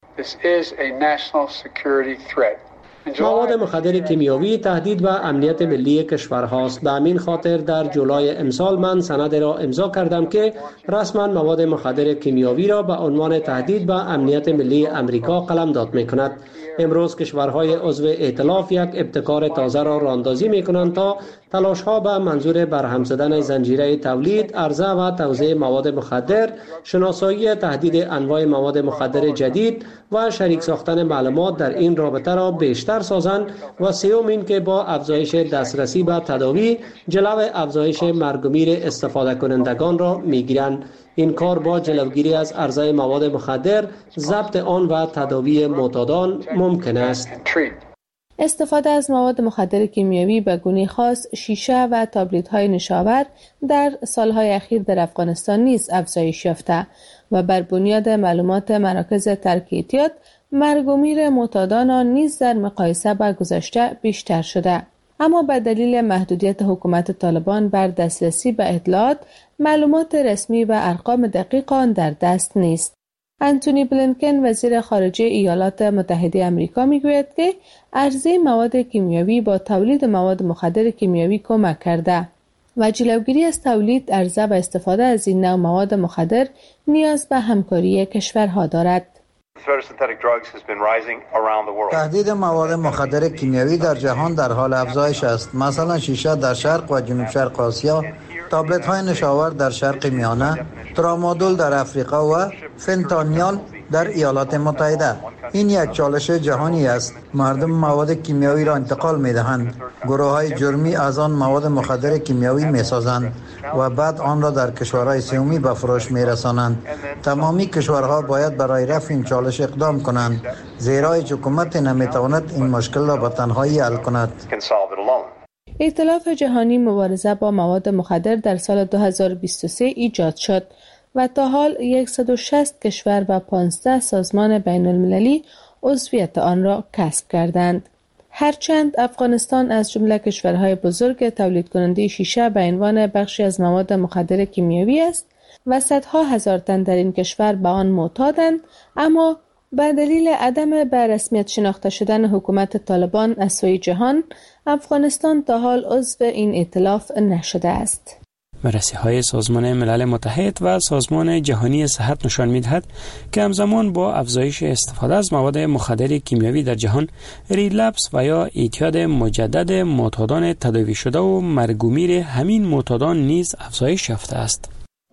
مواد مخدر کیمیاوی تهدید به امنیت ملی کشورهاست. به همین خاطر در جولای امسال من سند را امضا کردم که رسما مواد مخدر کیمیاوی را به عنوان تهدید به امنیت ملی امریکا قلمداد می‌کند. امروز کشورهای عضو ائتلاف یک ابتکار تازه را راهاندازی می‌کنند تا تلاش‌ها به منظور برهم زدن زنجیره تولید، عرضه و توزیع مواد مخدر، شناسایی تهدید انواع مواد مخدر جدید و شریک ساختن معلومات در این رابطه را بیشتر سازند و سوم این که با افزایش دسترسی به تداوی جلو افزایش مرگ و میر استفاده کنندگان را می‌گیرند. این کار با جلوگیری از عرضه مواد مخدر، ضبط آن و تداوی معتادان ممکن است. استفاده از مواد مخدر کیمیاوی به گونه خاص، شیشه و تابلت‌های نشاور در سالهای اخیر در افغانستان نیز افزایش یافته و بر بنیاد معلومات مراکز ترک اعتیاد، مرگ و میر معتادان آن نیز در مقایسه با گذشته بیشتر شده. اما به دلیل محدودیت حکومت طالبان بر دسترسی به اطلاعات، معلومات رسمی و ارقام دقیق آن در دست نیست. انتونی بلینکن وزیر خارجه ایالات متحده آمریکا میگوید که عرضه مواد کیمیاوی با تولید مواد مخدر کیمیاوی کمک کرده و جلوگیری از تولید، عرضه و استفاده از این نوع مواد مخدر نیاز به همکاری کشورها دارد. تهدید مواد مخدر کیمیاوی در جهان در حال افزایش است. مثلا شیشه در شرق و جنوب شرق آسیا، تابلت های نشاور در شرق میانه، ترامادول در افریقا و فنتانیال در ایالات متحده. این یک چالش جهانی است. مردم مواد کیمیاوی را انتقال می دهند. گروه های جرمی از آن مواد مخدر کیمیاوی می سازند و بعد آن را در کشورهای سومی به فروش می رسانند. تمامی کشورها باید برای رفع این چالش اقدام کنند، زیرا هیچ حکومت نمی تواند این مشکل را به تنهایی حل کند. ائتلاف جهانی مبارزه با مواد مخدر در سال دو هزار و بیست و سه ایجاد شد و تا حال صد و شصت کشور و پانزده سازمان بین المللی عضویت آن را کسب کردند. هرچند افغانستان از جمله کشورهای بزرگ تولید کننده شیشه به عنوان بخشی از مواد مخدر کیمیاوی است و صدها هزار تن در این کشور به آن معتادند، اما به دلیل عدم به رسمیت شناخته شدن حکومت طالبان از سوی جهان، افغانستان تا حال عضو این ائتلاف نشده است. بررسی‌های سازمان ملل متحد و سازمان جهانی صحت نشان می‌دهد که همزمان با افزایش استفاده از مواد مخدر کیمیاوی در جهان، ریلپس و یا اعتیاد مجدد معتادان تداوی شده و مرگ و میر همین معتادان نیز افزایش یافته است.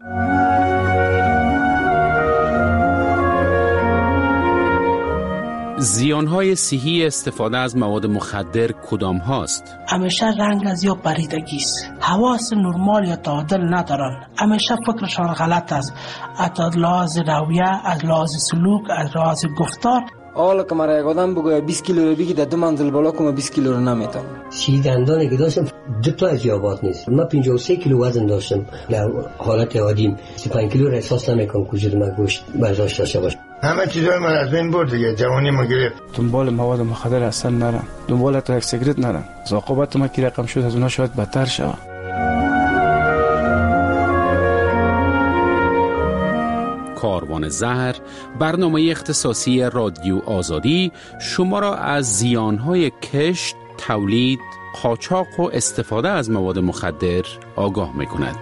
زیانهای صحی استفاده از مواد مخدر کدام هاست؟ همیشه رنگ از یا پریدگی است. حواس نرمال یا تعادل ندارن. همیشه فکرشان غلط است. از لحاظ رویه، از لحاظ سلوک، از لحاظ گفتار. حالا که مرا یک آدم بگوید بیست کیلو رو بگی در دو منزل بالا کنم بیست کیلو رو نمیتونم. سی دندانی که داشتم دو تا از یابات نیست. من پنجاه و سه کیلو وزن داشتم. در حالت عادیم سی و پنج کیلو رو احساس نمیکنم که وجود من گوشت برداشت داشته باشه. همه چیزای من از بین برد دیگه، جوانی ما گرفت. دنبال مواد مخدر اصلا نرم، دنبال تا یک سیگرت نرم. عاقبت ما که رقم شد از اونها شاید بدتر شود. کاروان زهر، برنامه اختصاصی رادیو آزادی شما را از زیانهای کشت، تولید، قاچاق و استفاده از مواد مخدر آگاه می‌کند.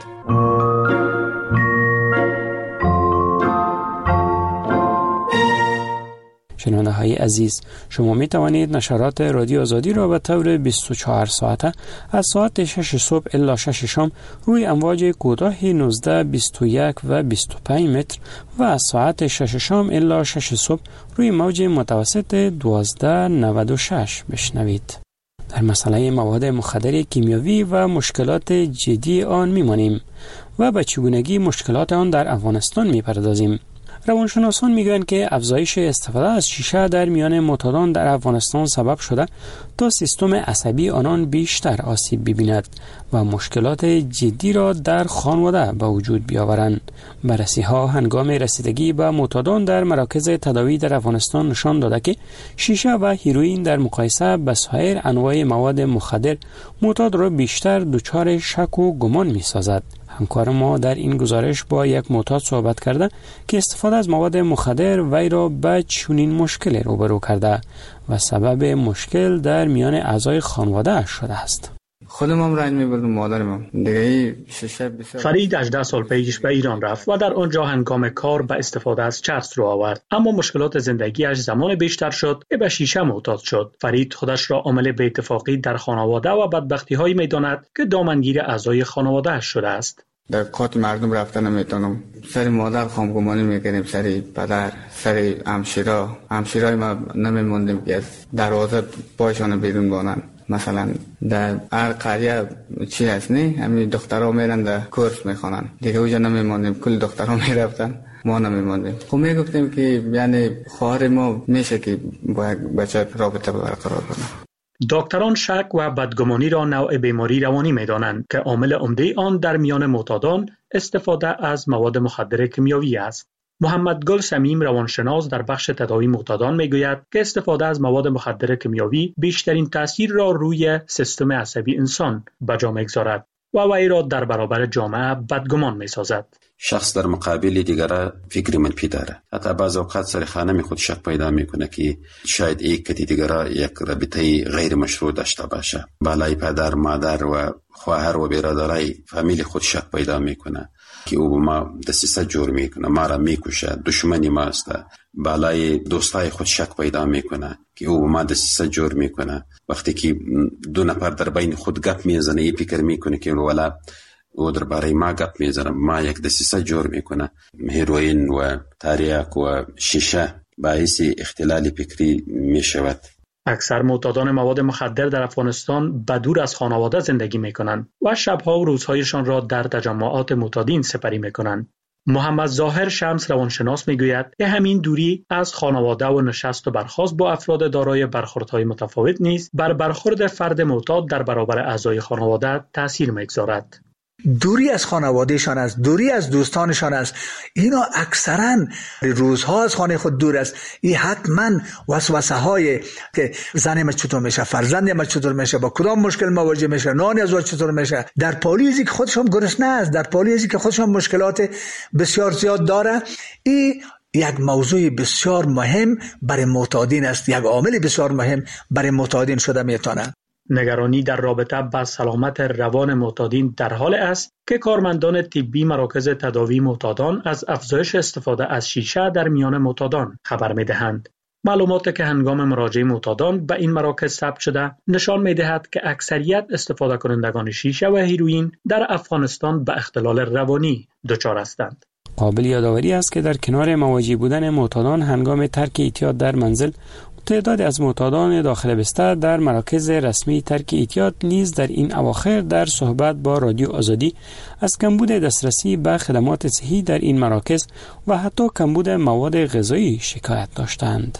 شنونده های عزیز، شما می توانید نشرات رادیو آزادی را به طور بیست و چهار ساعته از ساعت شش صبح الی شش شام روی امواج کوتاه نوزده، بیست و یک و بیست و پنج متر و از ساعت شش شام الی شش صبح روی موج متوسط دوازده نود و شش بشنوید. در مسئله مواد مخدر کیمیاوی و مشکلات جدی آن میمانیم و به چگونگی مشکلات آن در افغانستان میپردازیم. روانشناسان میگویند که افزایش استفاده از شیشه در میان معتادان در افغانستان سبب شده تا سیستم عصبی آنان بیشتر آسیب ببیند و مشکلات جدی را در خانواده به وجود بیاورند. بررسی ها هنگام رسیدگی به معتادان در مراکز تداوی در افغانستان نشان داده که شیشه و هیروئین در مقایسه با سایر انواع مواد مخدر معتاد را بیشتر دچار شک و گمان می‌سازد. همکار ما در این گزارش با یک معتاد صحبت کرده که استفاده از مواد مخدر وی را به چنین مشکلی روبرو کرده و سبب مشکل در میان اعضای خانواده شده است. خودم هم رنج می‌بردم، مادرم هم دیگه شیشه بسیار. فرید هجده سال پیش به ایران رفت و در آنجا هنگام کار به استفاده از چرس رو آورد، اما مشکلات زندگیش زمان بیشتر شد که به شیشه معتاد شد. فرید خودش را عامل بی‌اتفاقی در خانواده و بدبختی‌هایی می‌داند که دامنگیر اعضای خانواده شده است. در کات مردم رفتن نمیتونم، سر مادر خامگمانی میکنیم، سر پدر، سر همشیرا همشیرای ما نمیموندیم که از دروازه پایشان بیرون بانن. مثلا در هر قریه چی هست نه، همین دخترها میرن در کورس میخوانن، دیگه اوجا نمیموندیم، کل دخترها میرفتن، ما نمیموندیم. خب میگفتیم که یعنی خواهر ما میشه که با یک بچه رابطه برقرار کنه. دکتران شک و بدگمانی را نوع بیماری روانی می‌دانند که عامل عمده آن در میان معتادان استفاده از مواد مخدر کیمیاوی است. محمد گل سمیم روانشناس در بخش تداوی معتادان میگوید که استفاده از مواد مخدر کیمیاوی بیشترین تاثیر را روی سیستم عصبی انسان به جا می‌گذارد و وی را در برابر جامعه بدگمان می‌سازد. شخص در مقابل دیگر فکر منفی داره، حتی بعض اوقات سر خانه خود شک پیدا میکنه که شاید یک کتی دیگر یک رابطه غیر مشروع داشته باشه. بالای پدر، مادر و خواهر و برادرای فامیل خود شک پیدا میکنه که او با ما دسیسه جور میکنه، ما را میکشه، دشمنی ماست. بالای دوستای خود شک پیدا میکنه که او با ما دسیسه جور میکنه. وقتی که دو نفر در بین خود گپ میزنه، ای فکر میکنه که والا او در باره ما گپ میزنه، ما یک دسیسه جور میکنه. هیروئین و تریاک و شیشه باعث اختلال فکری میشود. اکثر معتادان مواد مخدر در افغانستان بدور از خانواده زندگی میکنند و شبها و روزهایشان را در تجمعات معتادین سپری میکنند. محمد ظاهر شمس روانشناس میگوید که همین دوری از خانواده و نشست و برخاست با افراد دارای برخوردهای متفاوت نیز بر برخورد فرد معتاد در برابر اعضای خانواده تاثیر میگذارد. دوری از خانوادهشان است، دوری از دوستانشان است. اینا اکثرا روزها از خانه خود دور است. این حتما وسوسه های که زن ما چطور میشه، فرزند ما چطور میشه، با کدام مشکل مواجه میشه، نان از وقت چطور میشه، در پالیزی که خودشون گرسنه است، در پالیزی که خودشون مشکلات بسیار زیاد داره. این یک موضوع بسیار مهم برای معتادین است، یک عامل بسیار مهم برای معتادین شده میتونه. نگرانی در رابطه با سلامت روان معتادین در حال است که کارمندان طبی مراکز تداوی معتادان از افزایش استفاده از شیشه در میان معتادان خبر می‌دهند. معلوماتی که هنگام مراجعه معتادان به این مراکز ثبت شده نشان می‌دهد که اکثریت استفاده کنندگان شیشه و هیروئین در افغانستان به اختلال روانی دچار هستند. قابل یادآوری است که در کنار مواجه بودن معتادان هنگام ترک اعتیاد در منزل، تعداد از معتادان داخل بستر در مراکز رسمی ترک اعتیاد نیز در این اواخر در صحبت با رادیو آزادی از کمبود دسترسی به خدمات صحی در این مراکز و حتی کمبود مواد غذایی شکایت داشتند.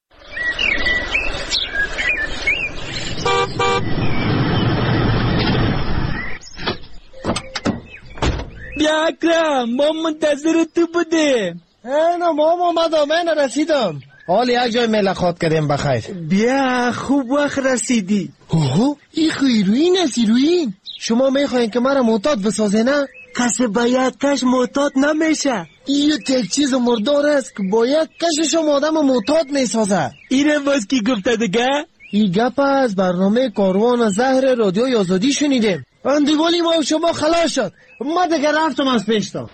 بیا اکرم، ما منتظر تو بودیم. اینا مام آمدم، من رسیدم. حال یک جای ملاقات کردیم بخیر. بیا خوب وقت رسیدی. اوه این هیروئین است. هیروئین شما میخواین که مرا معتاد بسازه؟ نه کسی به یک کش معتاد نمیشه. این یک چیز مردار است که با یک کشش هم آدم معتاد میسازه. اینم باز کی گفته دیگه؟ این گپ از برنامه کاروان زهر رادیو آزادی شنیدیم. اندیوالی ما و شما خلاص شد. ما دیگه رفتم از پیشتا.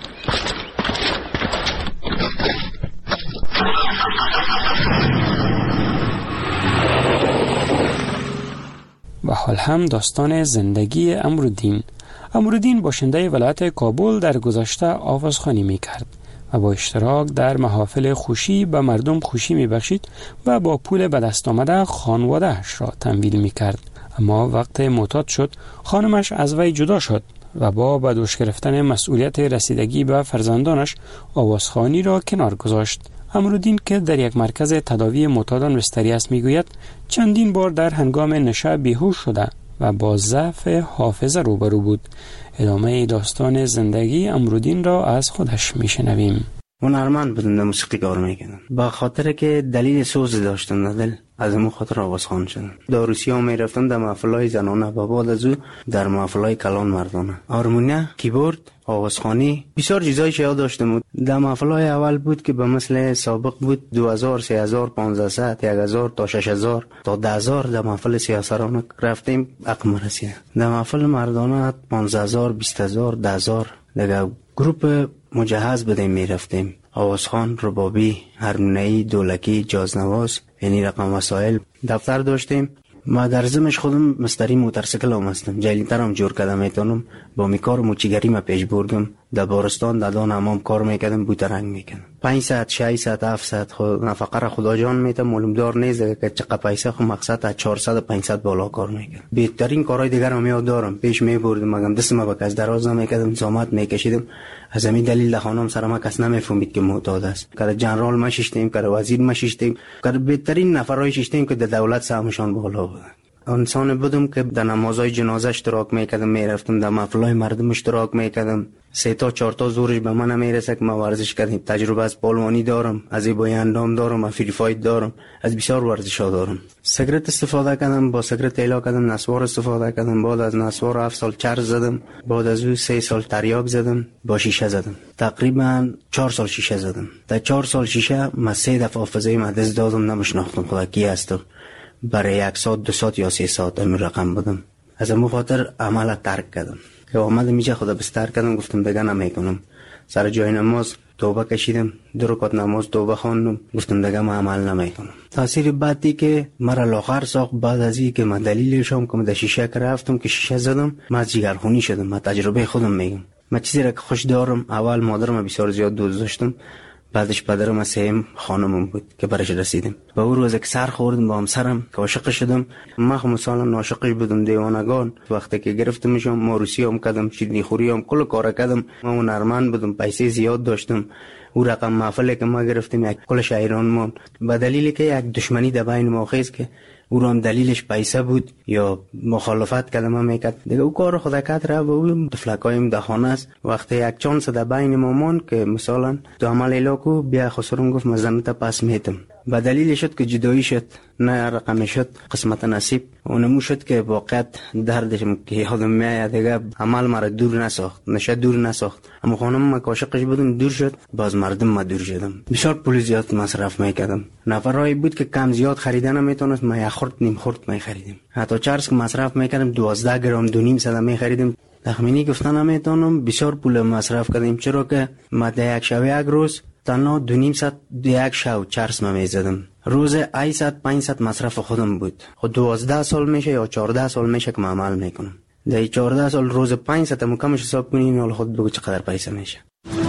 و حال هم داستان زندگی امرالدین. امرالدین باشنده ولایت کابل در گذشته آوازخوانی می کرد و با اشتراک در محافل خوشی به مردم خوشی می بخشید و با پول به دست آمده خانواده‌اش را تمویل می کرد. اما وقت معتاد شد خانمش از وی جدا شد و با به دوش گرفتن مسئولیت رسیدگی به فرزندانش آوازخوانی را کنار گذاشت. امرالدین که در یک مرکز تداوی معتادان بستری است میگوید چندین بار در هنگام نشه بیهوش شده و با ضعف حافظه روبرو بود. ادامه داستان زندگی امرالدین را از خودش میشنویم. هنرمند بودم، در موسیقی کار میکردم. با خاطر که دلیل سوز داشتم دل از اون خاطر آوازخوان شدم. در روسیه هم میرفتم در محفلهای زنانه و بعد از او در محفلهای کلان مردانه. هارمونیه، کیبورد، آوازخوانی، بسیار چیزای شیاد داشتم. در محفلهای اول بود که به مثل سابق بود دو هزار، سه هزار، پانزده، یک هزار تا شش هزار تا ده هزار در محفل سیاسرانه رفتیم عقم رسیده. در محفل مردانه پانزده هزار، بیست هزار، ده هزار دیگه گروپ مجهز بدیم میرفتیم. آوازخوان، ربابی، هارمونیایی، دولکی، جازنواز، یعنی رقم وسایل. دفتر داشتیم. ما در زمش خودم مستری موتورسیکل هم هستم. جلیتر هم جور کردم میتونم. با می کار موچیگری ما پیش بردم. در بارستان در دان همام کار میکردم، بوترنگ میکردم. پانصد، ششصد، هفتصد خود نفقه را خدا جان میته معلوم دار نیست که چقدر پیسه خو مقصد از چهارصد و پانصد بالا کار میکردم. بهترین کارهای دیگر هم یاد دارم. پیش میبردم مگم دست ما با کس دراز نمیکردم، زحمت میکشیدم. از همین دلیل در خانم سر ما کس نمیفهمید که معتاد است. که جنرال ما شیشتیم، که وزیر ما شیشتیم، که بهترین نفرای شیشتیم که در دولت سهمشان بالا بود. انسان بودم که در نمازهای جنازه اشتراک میکردم، میرفتم در محفلهای مردم اشتراک میکردم. سه تا چهار تا زورش به من نمیرسه که ما ورزش کردیم. تجربه از پالوانی دارم، از ایبای اندام دارم، از فری فایت دارم، از بسیار ورزش‌ها دارم. سیگرت استفاده کردم، با سیگرت ایلا کردم، نسوار استفاده کردم. بعد از نسوار هفت سال چرس زدم. بعد از او سه سال تریاک زدم، با شیشه زدم. تقریبا چهار سال شیشه زدم. در چهار سال شیشه ما سه دفعه حافظه ما دست دادم، نمیشناختم خدا کی است. برای یک ساعت، دو ساعت یا سه ساعت این رقم بودم. از این خاطر عمل ترک کردم. که آمدم میشه خدا بستر کردم، گفتم دیگه نمیکنم. سر جای نماز توبه کشیدم، دو رکعت نماز توبه خواندم، گفتم دیگه ما عمل نمیکنم. تاثیر بعدی که مرا لاغر ساخت بعد از این که من دلیلش هم که در شیشه رفتم که شیشه زدم، من جگرخونی شدم. من تجربه خودم میگم. من چیزی را که خوش دارم، اول مادرم بسیار زیاد دوست داشتم، بعدش پدرم سیم خانمم بود که برش رسیدم. و اون روز که سر خوردم با همسرم که عاشق شدم. من خو مثلا عاشقش بودم دیوانگان. وقتی که گرفتمشم موروثی هم کردم، شیرینی خوری هم کل کار کردم. من هنرمند بودم، پیسه زیاد داشتم. او رقم محفلی که ما گرفتیم یک کل شاعران مون به دلیلی که یک دشمنی در بین ما خیز که او را هم دلیلش پیسه بود یا مخالفت کردم هم میکرد دیگه. او کار خدا کرد را به اون فلکایم در خانه است. وقتی یک چانس در بین ما مون که مثلا تو عمل ایلاکو بیا خسرم گفت مزنتا پس میتم به دلیل شد که جدایی شد، نه رقم شد قسمت نصیب. اونمو شد که واقعیت دردشم که یادم میاد دیگه. عمل مرا دور نساخت، نشه دور نساخت. اما خانم ما عاشقش بودم دور شد، باز مردم ما دور شدم. بسیار پول زیاد مصرف میکردم. نفرایی بود که کم زیاد خریدن نمیتونست، ما یک خورد نیم خورد میخریدیم. حتی چرس که مصرف میکردم دوازده گرم دو نیم صد میخریدیم. تخمینی گفتن نمیتونم، بسیار پول مصرف کردیم. چرا که ما در یک شب یک روز تنها دو نیم ساعت یک شو چرس ما میزدم. روز هشتصد پانصد مصرف خودم بود. خود دوازده سال میشه یا چهارده سال میشه که من عمل میکنم. در چهارده سال روز پانصد مکمش حساب کنین، حالا خود بگو چقدر پیسه میشه.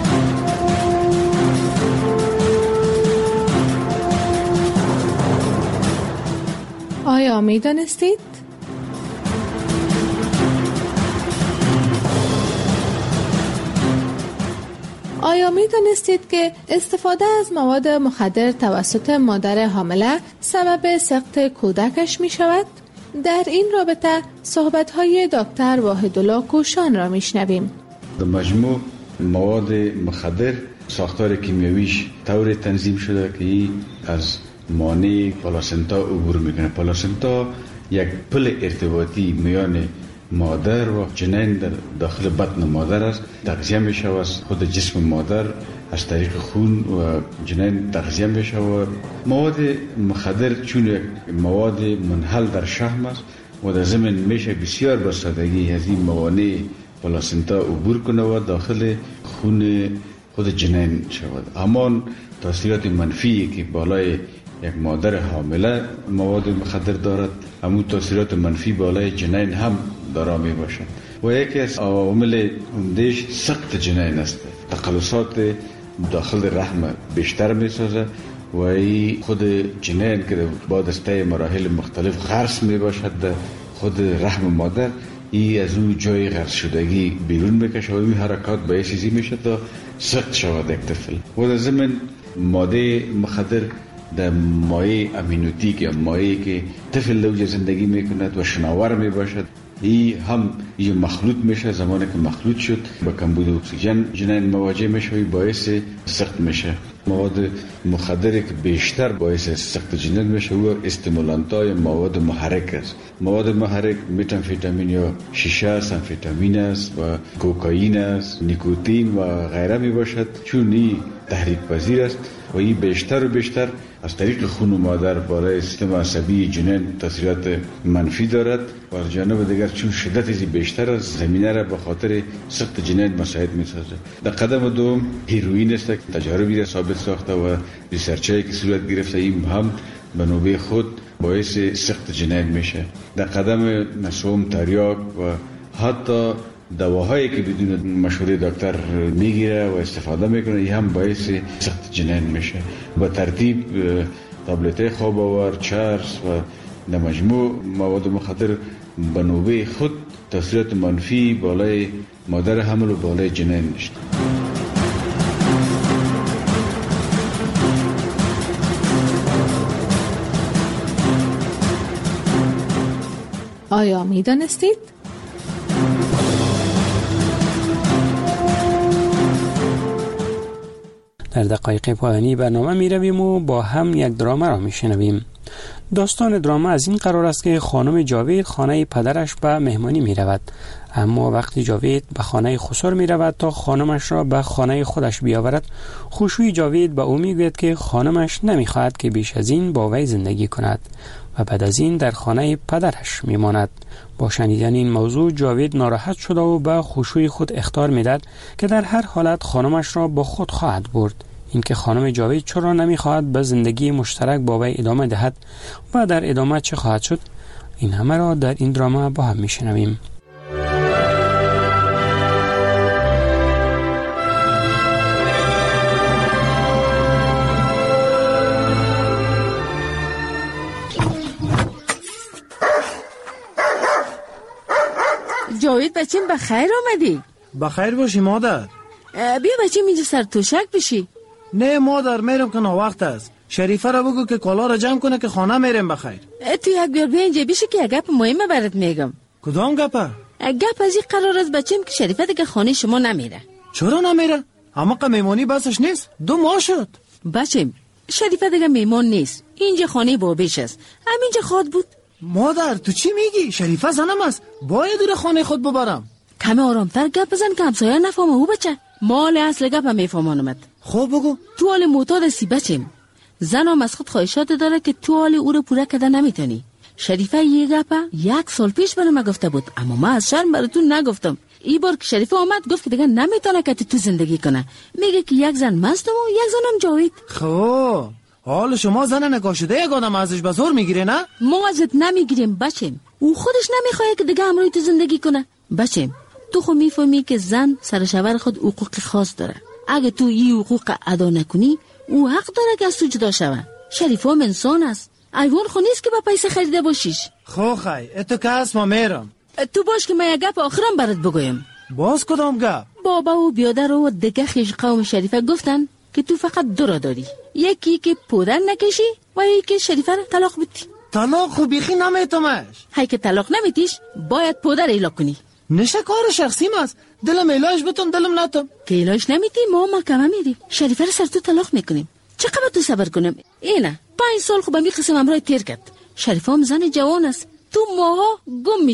آیا میدانستید؟ آیا می دانستید که استفاده از مواد مخدر توسط مادر حامله سبب سقط کودکش می شود؟ در این رابطه صحبت‌های دکتر واحدالله کوشان را می شنویم. در مجموع مواد مخدر ساختار کیمیاییش طور تنظیم شده که از مانع پلاسنتا عبور میکنه. پلاسنتا یک پل ارتباطی میان مادر و جنین در داخل بطن مادر است، تغذیه می شود خود جسم مادر از طریق خون و جنین تغذیه می شود. مواد مخدر چون یک مواد منحل در شحم است و در ضمن میشه بسیار با سادگی از این موانع پلاسنتا عبور کنه و داخل خون خود جنین شود. اما تاثیرات منفی که بالای یک مادر حامله مواد مخدر دارد، همون تاثیرات منفی بالای جنین هم دارا می باشد و یکی از عوامل عمده‌اش سقط جنین است. تقلصات داخل رحم بیشتر می سازه و ای خود جنین که بعد از طی مراحل مختلف غرس می باشد در خود رحم مادر، ای از اون جای غرس شدگی بیرون میکشه و این حرکات باعث چیزی میشه تا سقط شود یک طفل. و در ضمن ماده مخدر در مایع امینوتیک یا مایعی که طفل لوج زندگی میکند و شناور میباشد، ای هم یه مخلوط میشه. زمانی که مخلوط شد با کمبود اکسیژن جنین مواجه میشه و باعث سقط میشه. مواد مخدری که بیشتر باعث سقط جنین میشه و استیمولانت‌های مواد محرک است. مواد محرک متامفتامین یا شیشه است، امفتامین است و کوکائین است، نیکوتین و غیره میباشد. چون این تحریک پذیر است و این بیشتر و بیشتر از طریق خون مادر بالای سیستم عصبی جنین تاثیرات منفی دارد و از جانب دیگر چون شدت ازی بیشتر است زمینه را به خاطر سقط جنین مساعد می‌سازد. در قدم دوم هیروئین است که تجاربی را ثابت ساخته و ریسرچایی که صورت گرفته این هم به نوبه خود باعث سقط جنین میشه. در قدم سوم تریاک و حتی دواهایی که بدون مشوره دکتر میگیره و استفاده میکنه این هم باعث سقط جنین میشه. با ترتیب تابلت خواب آور، چرس و در مجموع مواد مخدر به نوبه خود تاثیرات منفی بالای مادر حمل و بالای جنین داشت. آیا میدانستید؟ در دقایق پایانی برنامه می رویم و با هم یک دراما را می شنویم. داستان دراما از این قرار است که خانم جاوید خانه پدرش به مهمانی می رود، اما وقتی جاوید به خانه خسر می رود تا خانمش را به خانه خودش بیاورد، خوشوی جاوید به او می گوید که خانمش نمی خواهد که بیش از این با وی زندگی کند و بعد از این در خانه پدرش می ماند. با شنیدن این موضوع جاوید ناراحت شده و به خوشوی خود اخطار می داد که در هر حالت خانمش را با خود خواهد برد. اینکه خانم جاوید چرا نمیخواهد به زندگی مشترک با وی ادامه دهد و در ادامه چه خواهد شد، این همه را در این دراما با هم میشنویم. جاوید بچیم بخیر آمدی؟ بخیر باشی مادر. بیا بچیم اینجا سر توشک بشی. نه مادر میرم که وقت است. شریفه را بگو که کالا را جمع کنه که خانه میرم بخیر. تو یک بیار بیا اینجا بشی که یک گپ مهمه برات میگم. کدام گپه؟ گپ از این قرار است بچیم که شریفه دیگه خانه شما نمیره. چرا نمیره؟ اما که میمونی بسش نیست. دو ماه شد. بچیم شریفه دیگه میمون نیست. اینجا خانه بابیش است. همینجا خواد بود. مادر تو چی میگی؟ شریفه زنم است. باید دور خانه خود ببرم. کمی آرامتر گپ بزن که همسایه نفهمه. او بچه مال اصل گپ میفهمانمت. خب بگو. تو حال معتاد هستی بچیم. زنم از خود خواهشات داره که تو حال او رو پوره کرده نمیتونی. شریفه یه گپ یک سال پیش برام گفته بود، اما من از شرم براتون نگفتم. این بار که شریفه آمد گفت که دیگه نمیتونه که تو زندگی کنه. میگه که یک زن مستم و یک زنم جاوید. خب حال شما زن نکاح شده یک آدم ازش به زور میگیره نه؟ ما ازت نمیگیریم بچیم. او خودش نمیخواد که دیگه همراهی تو زندگی کنه. بچیم تو خو میفهمی که زن سر شوهر خود حقوق خاص داره. اگه تو این حقوق ادا نکنی او حق داره که از تو جدا شوه. شریفه هم انسان است. ایوان خو نیست که با پیسه خریده باشیش. خو خی اتو که هست ما میرم. تو باش که من یک گپ آخرم برات بگویم. باز کدام گپ؟ بابا و بیادر و دیگه خیش قوم شریفه گفتن که تو فقط دو را داری، یکی که پودر نکشی و یکی که شریفه را طلاق بدی. طلاق خو بیخی نمیتمش. هی که طلاق نمیتیش باید پودر ایلا کنی. نشه کار شخصیم است. دلم ایلاش بتون دلم نتم. که ایلاش نمیتی ما محکمه میریم. شریفه را سر تو طلاق میکنیم. چقدر تو صبر کنم؟ اینه پنج سال خوب می قسم امرای تیر کرد. شریفه هم زن جوان است. تو ماها گم میشی.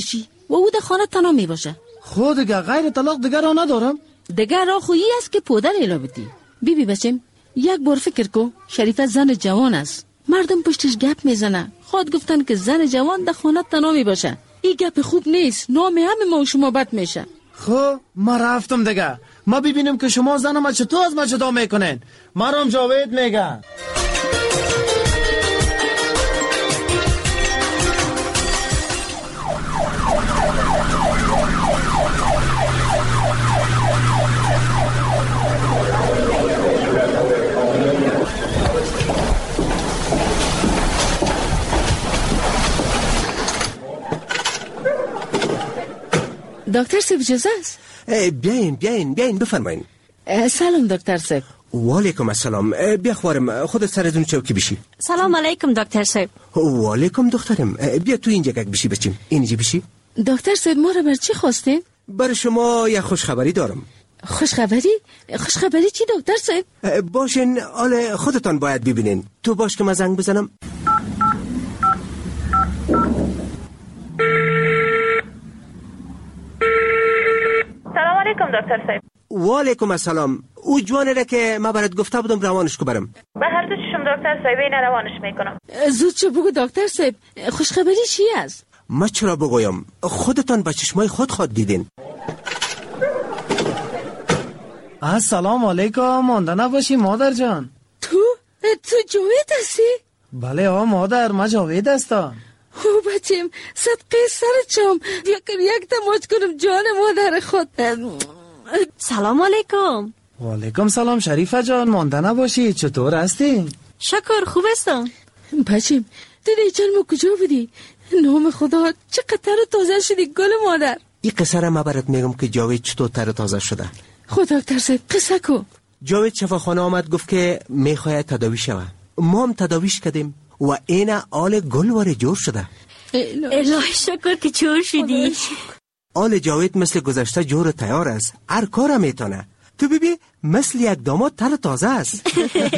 و او در خانه تنها می باشه. خود دیگه غیر طلاق دیگر را ندارم. دیگر را خویی است که پودر اعلا بدی. بی بی بچم یک بار فکر کو، شریفه زن جوان است. مردم پشتش گپ میزنه. خود گفتن که زن جوان در خانه تنها می باشه. این گپ خوب نیست. نام همه ما و شما بد میشه. خب ما رفتم دیگه. ما ببینیم که شما زن ما چطور از ما جدا میکنین. مرام جاوید میگه. دکتر صاحب اجازه است؟ بیاین بیاین بیاین بفرمایین. سلام دکتر صاحب. و علیکم السلام. بیا خوارم خودت سر از اون چوکی بشی. سلام علیکم دکتر صاحب. و علیکم دخترم. بیا تو اینجا گک بشی بچیم. اینجا بشی. دکتر صاحب ما را بر چی خواستین؟ برای شما یه خوشخبری دارم. خوشخبری؟ خوشخبری چی دکتر صاحب؟ باشین حال خودتان باید ببینین. تو باش که من زنگ بزنم. سلام علیکم دکتر صاحب. و علیکم السلام. او جوانه را که ما برات گفته بودم روانش کو برم. به هر دو چشم دکتر صاحب اینا روانش میکنم. زود چه بگو دکتر صاحب. خوشخبری چی است؟ ما چرا بگویم؟ خودتان با چشمای خود خود دیدین. السلام علیکم. مانده نباشی مادر جان. تو؟ تو جاوید هستی؟ بله ها مادر ما جاوید هستم. او بچم صدقه سر چم بیا کن یک تماچ کنم جان مادر خود. سلام علیکم. و علیکم سلام شریفه جان. مانده نباشی چطور هستی؟ شکر خوب هستم. بچم تو دیچن ما کجا بودی؟ نام خدا چقدر تر و تازه شدی گل مادر. این قصه را ما برات میگم که جاوید چطور تر و تازه شده. خود دکتر صاحب قصه کو. جاوید شفاخانه آمد گفت که میخواید تداوی شود. ما هم تداویش کردیم و این آل گل واره جور شده. الهی شکر که جور شدی. آل جاوید مثل گذشته جور تیار است. هر کار میتونه. تو ببین مثل یک داماد تر تازه است.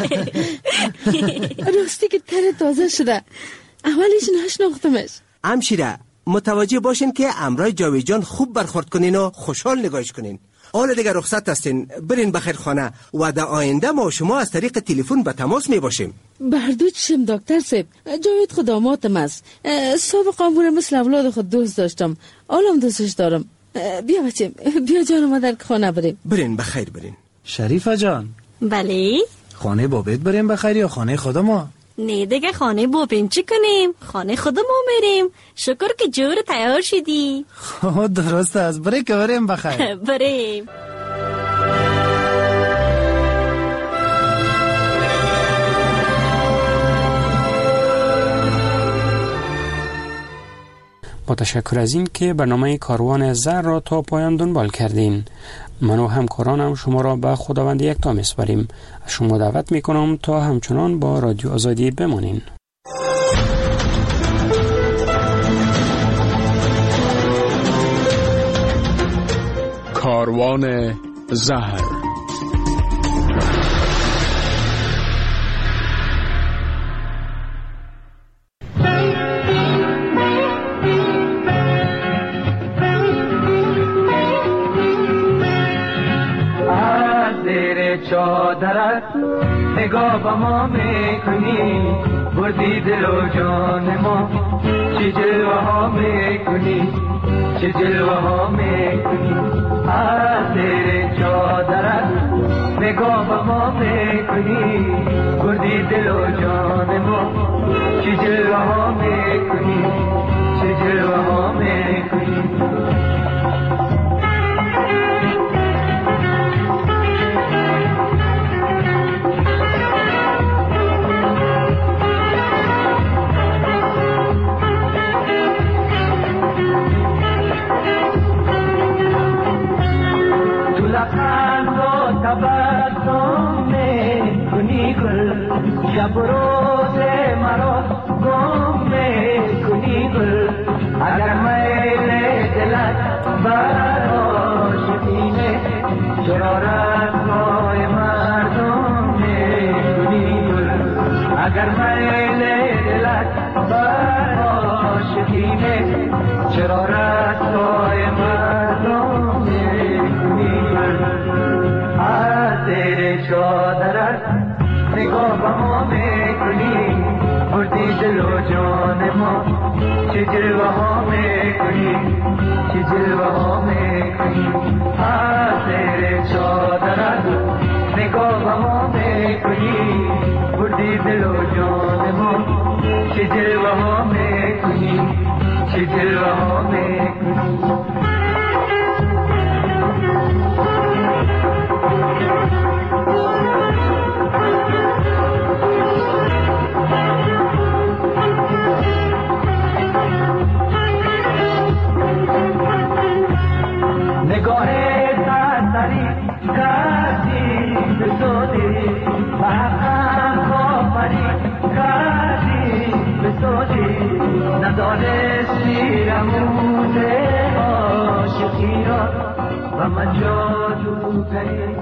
راستی که تر تازه شده. اولیش نشناختمش. همشیره متوجه باشین که امرای جاوید جان خوب برخورد کنین و خوشحال نگاهش کنین. حالا دیگه رخصت هستین. برین بخیر خانه و در آینده ما شما از طریق تلفن به تماس می باشیم. بردو چشم دکتر صاحب. جاوید خود دامادم است. سابقا امور مثل اولاد خود دوست داشتم. حالم دوستش دارم. بیا بچم بیا جان مادر خانه بریم. برین بخیر برین. شریفه جان. بله. خانه بابت بریم بخیر یا خانه خود ما؟ نه دیگه خانه بابیم چی کنیم؟ خانه خود ما میریم. شکر که جور تیار شدی. خب درست است. برای که بریم بخیر. بریم. با تشکر از این که برنامه کاروان زر را تا پایان دنبال کردین. من و همکارانم شما را به خداوند یکتا میسپاریم. از شما دعوت میکنم تا همچنان با رادیو آزادی بمانین. کاروان زهر. چادرت نگاه با ما میکنی بردی دل و جان ما چه جلوه ها میکنی چه جلوه ها میکنی از زیر چادرت نگاه با ما میکنی بردی دل و جان ما چه جلوه ها میکنی چه جلوه ها میکنی تبسم میکنی گل شب روز مرا گم میکنی گل اگر میل دلت برآشفته چرا رسوای مردم میکنی گل اگر میل دلت برآشفته چرا رسوای چادرت نگاه به ما میکنی بردی دل و جان ما چه جلوه ها میکنی چه جلوه ها میکنی از زیر چادرت نگاه به ما میکنی بردی دل و جان ما چه جلوه ها میکنی چه جلوه ها میکنی نگاه سرسری کردی به سودی بحقم کافری کردی به سودی ندانستی رموز عاشقی را و من جادوگری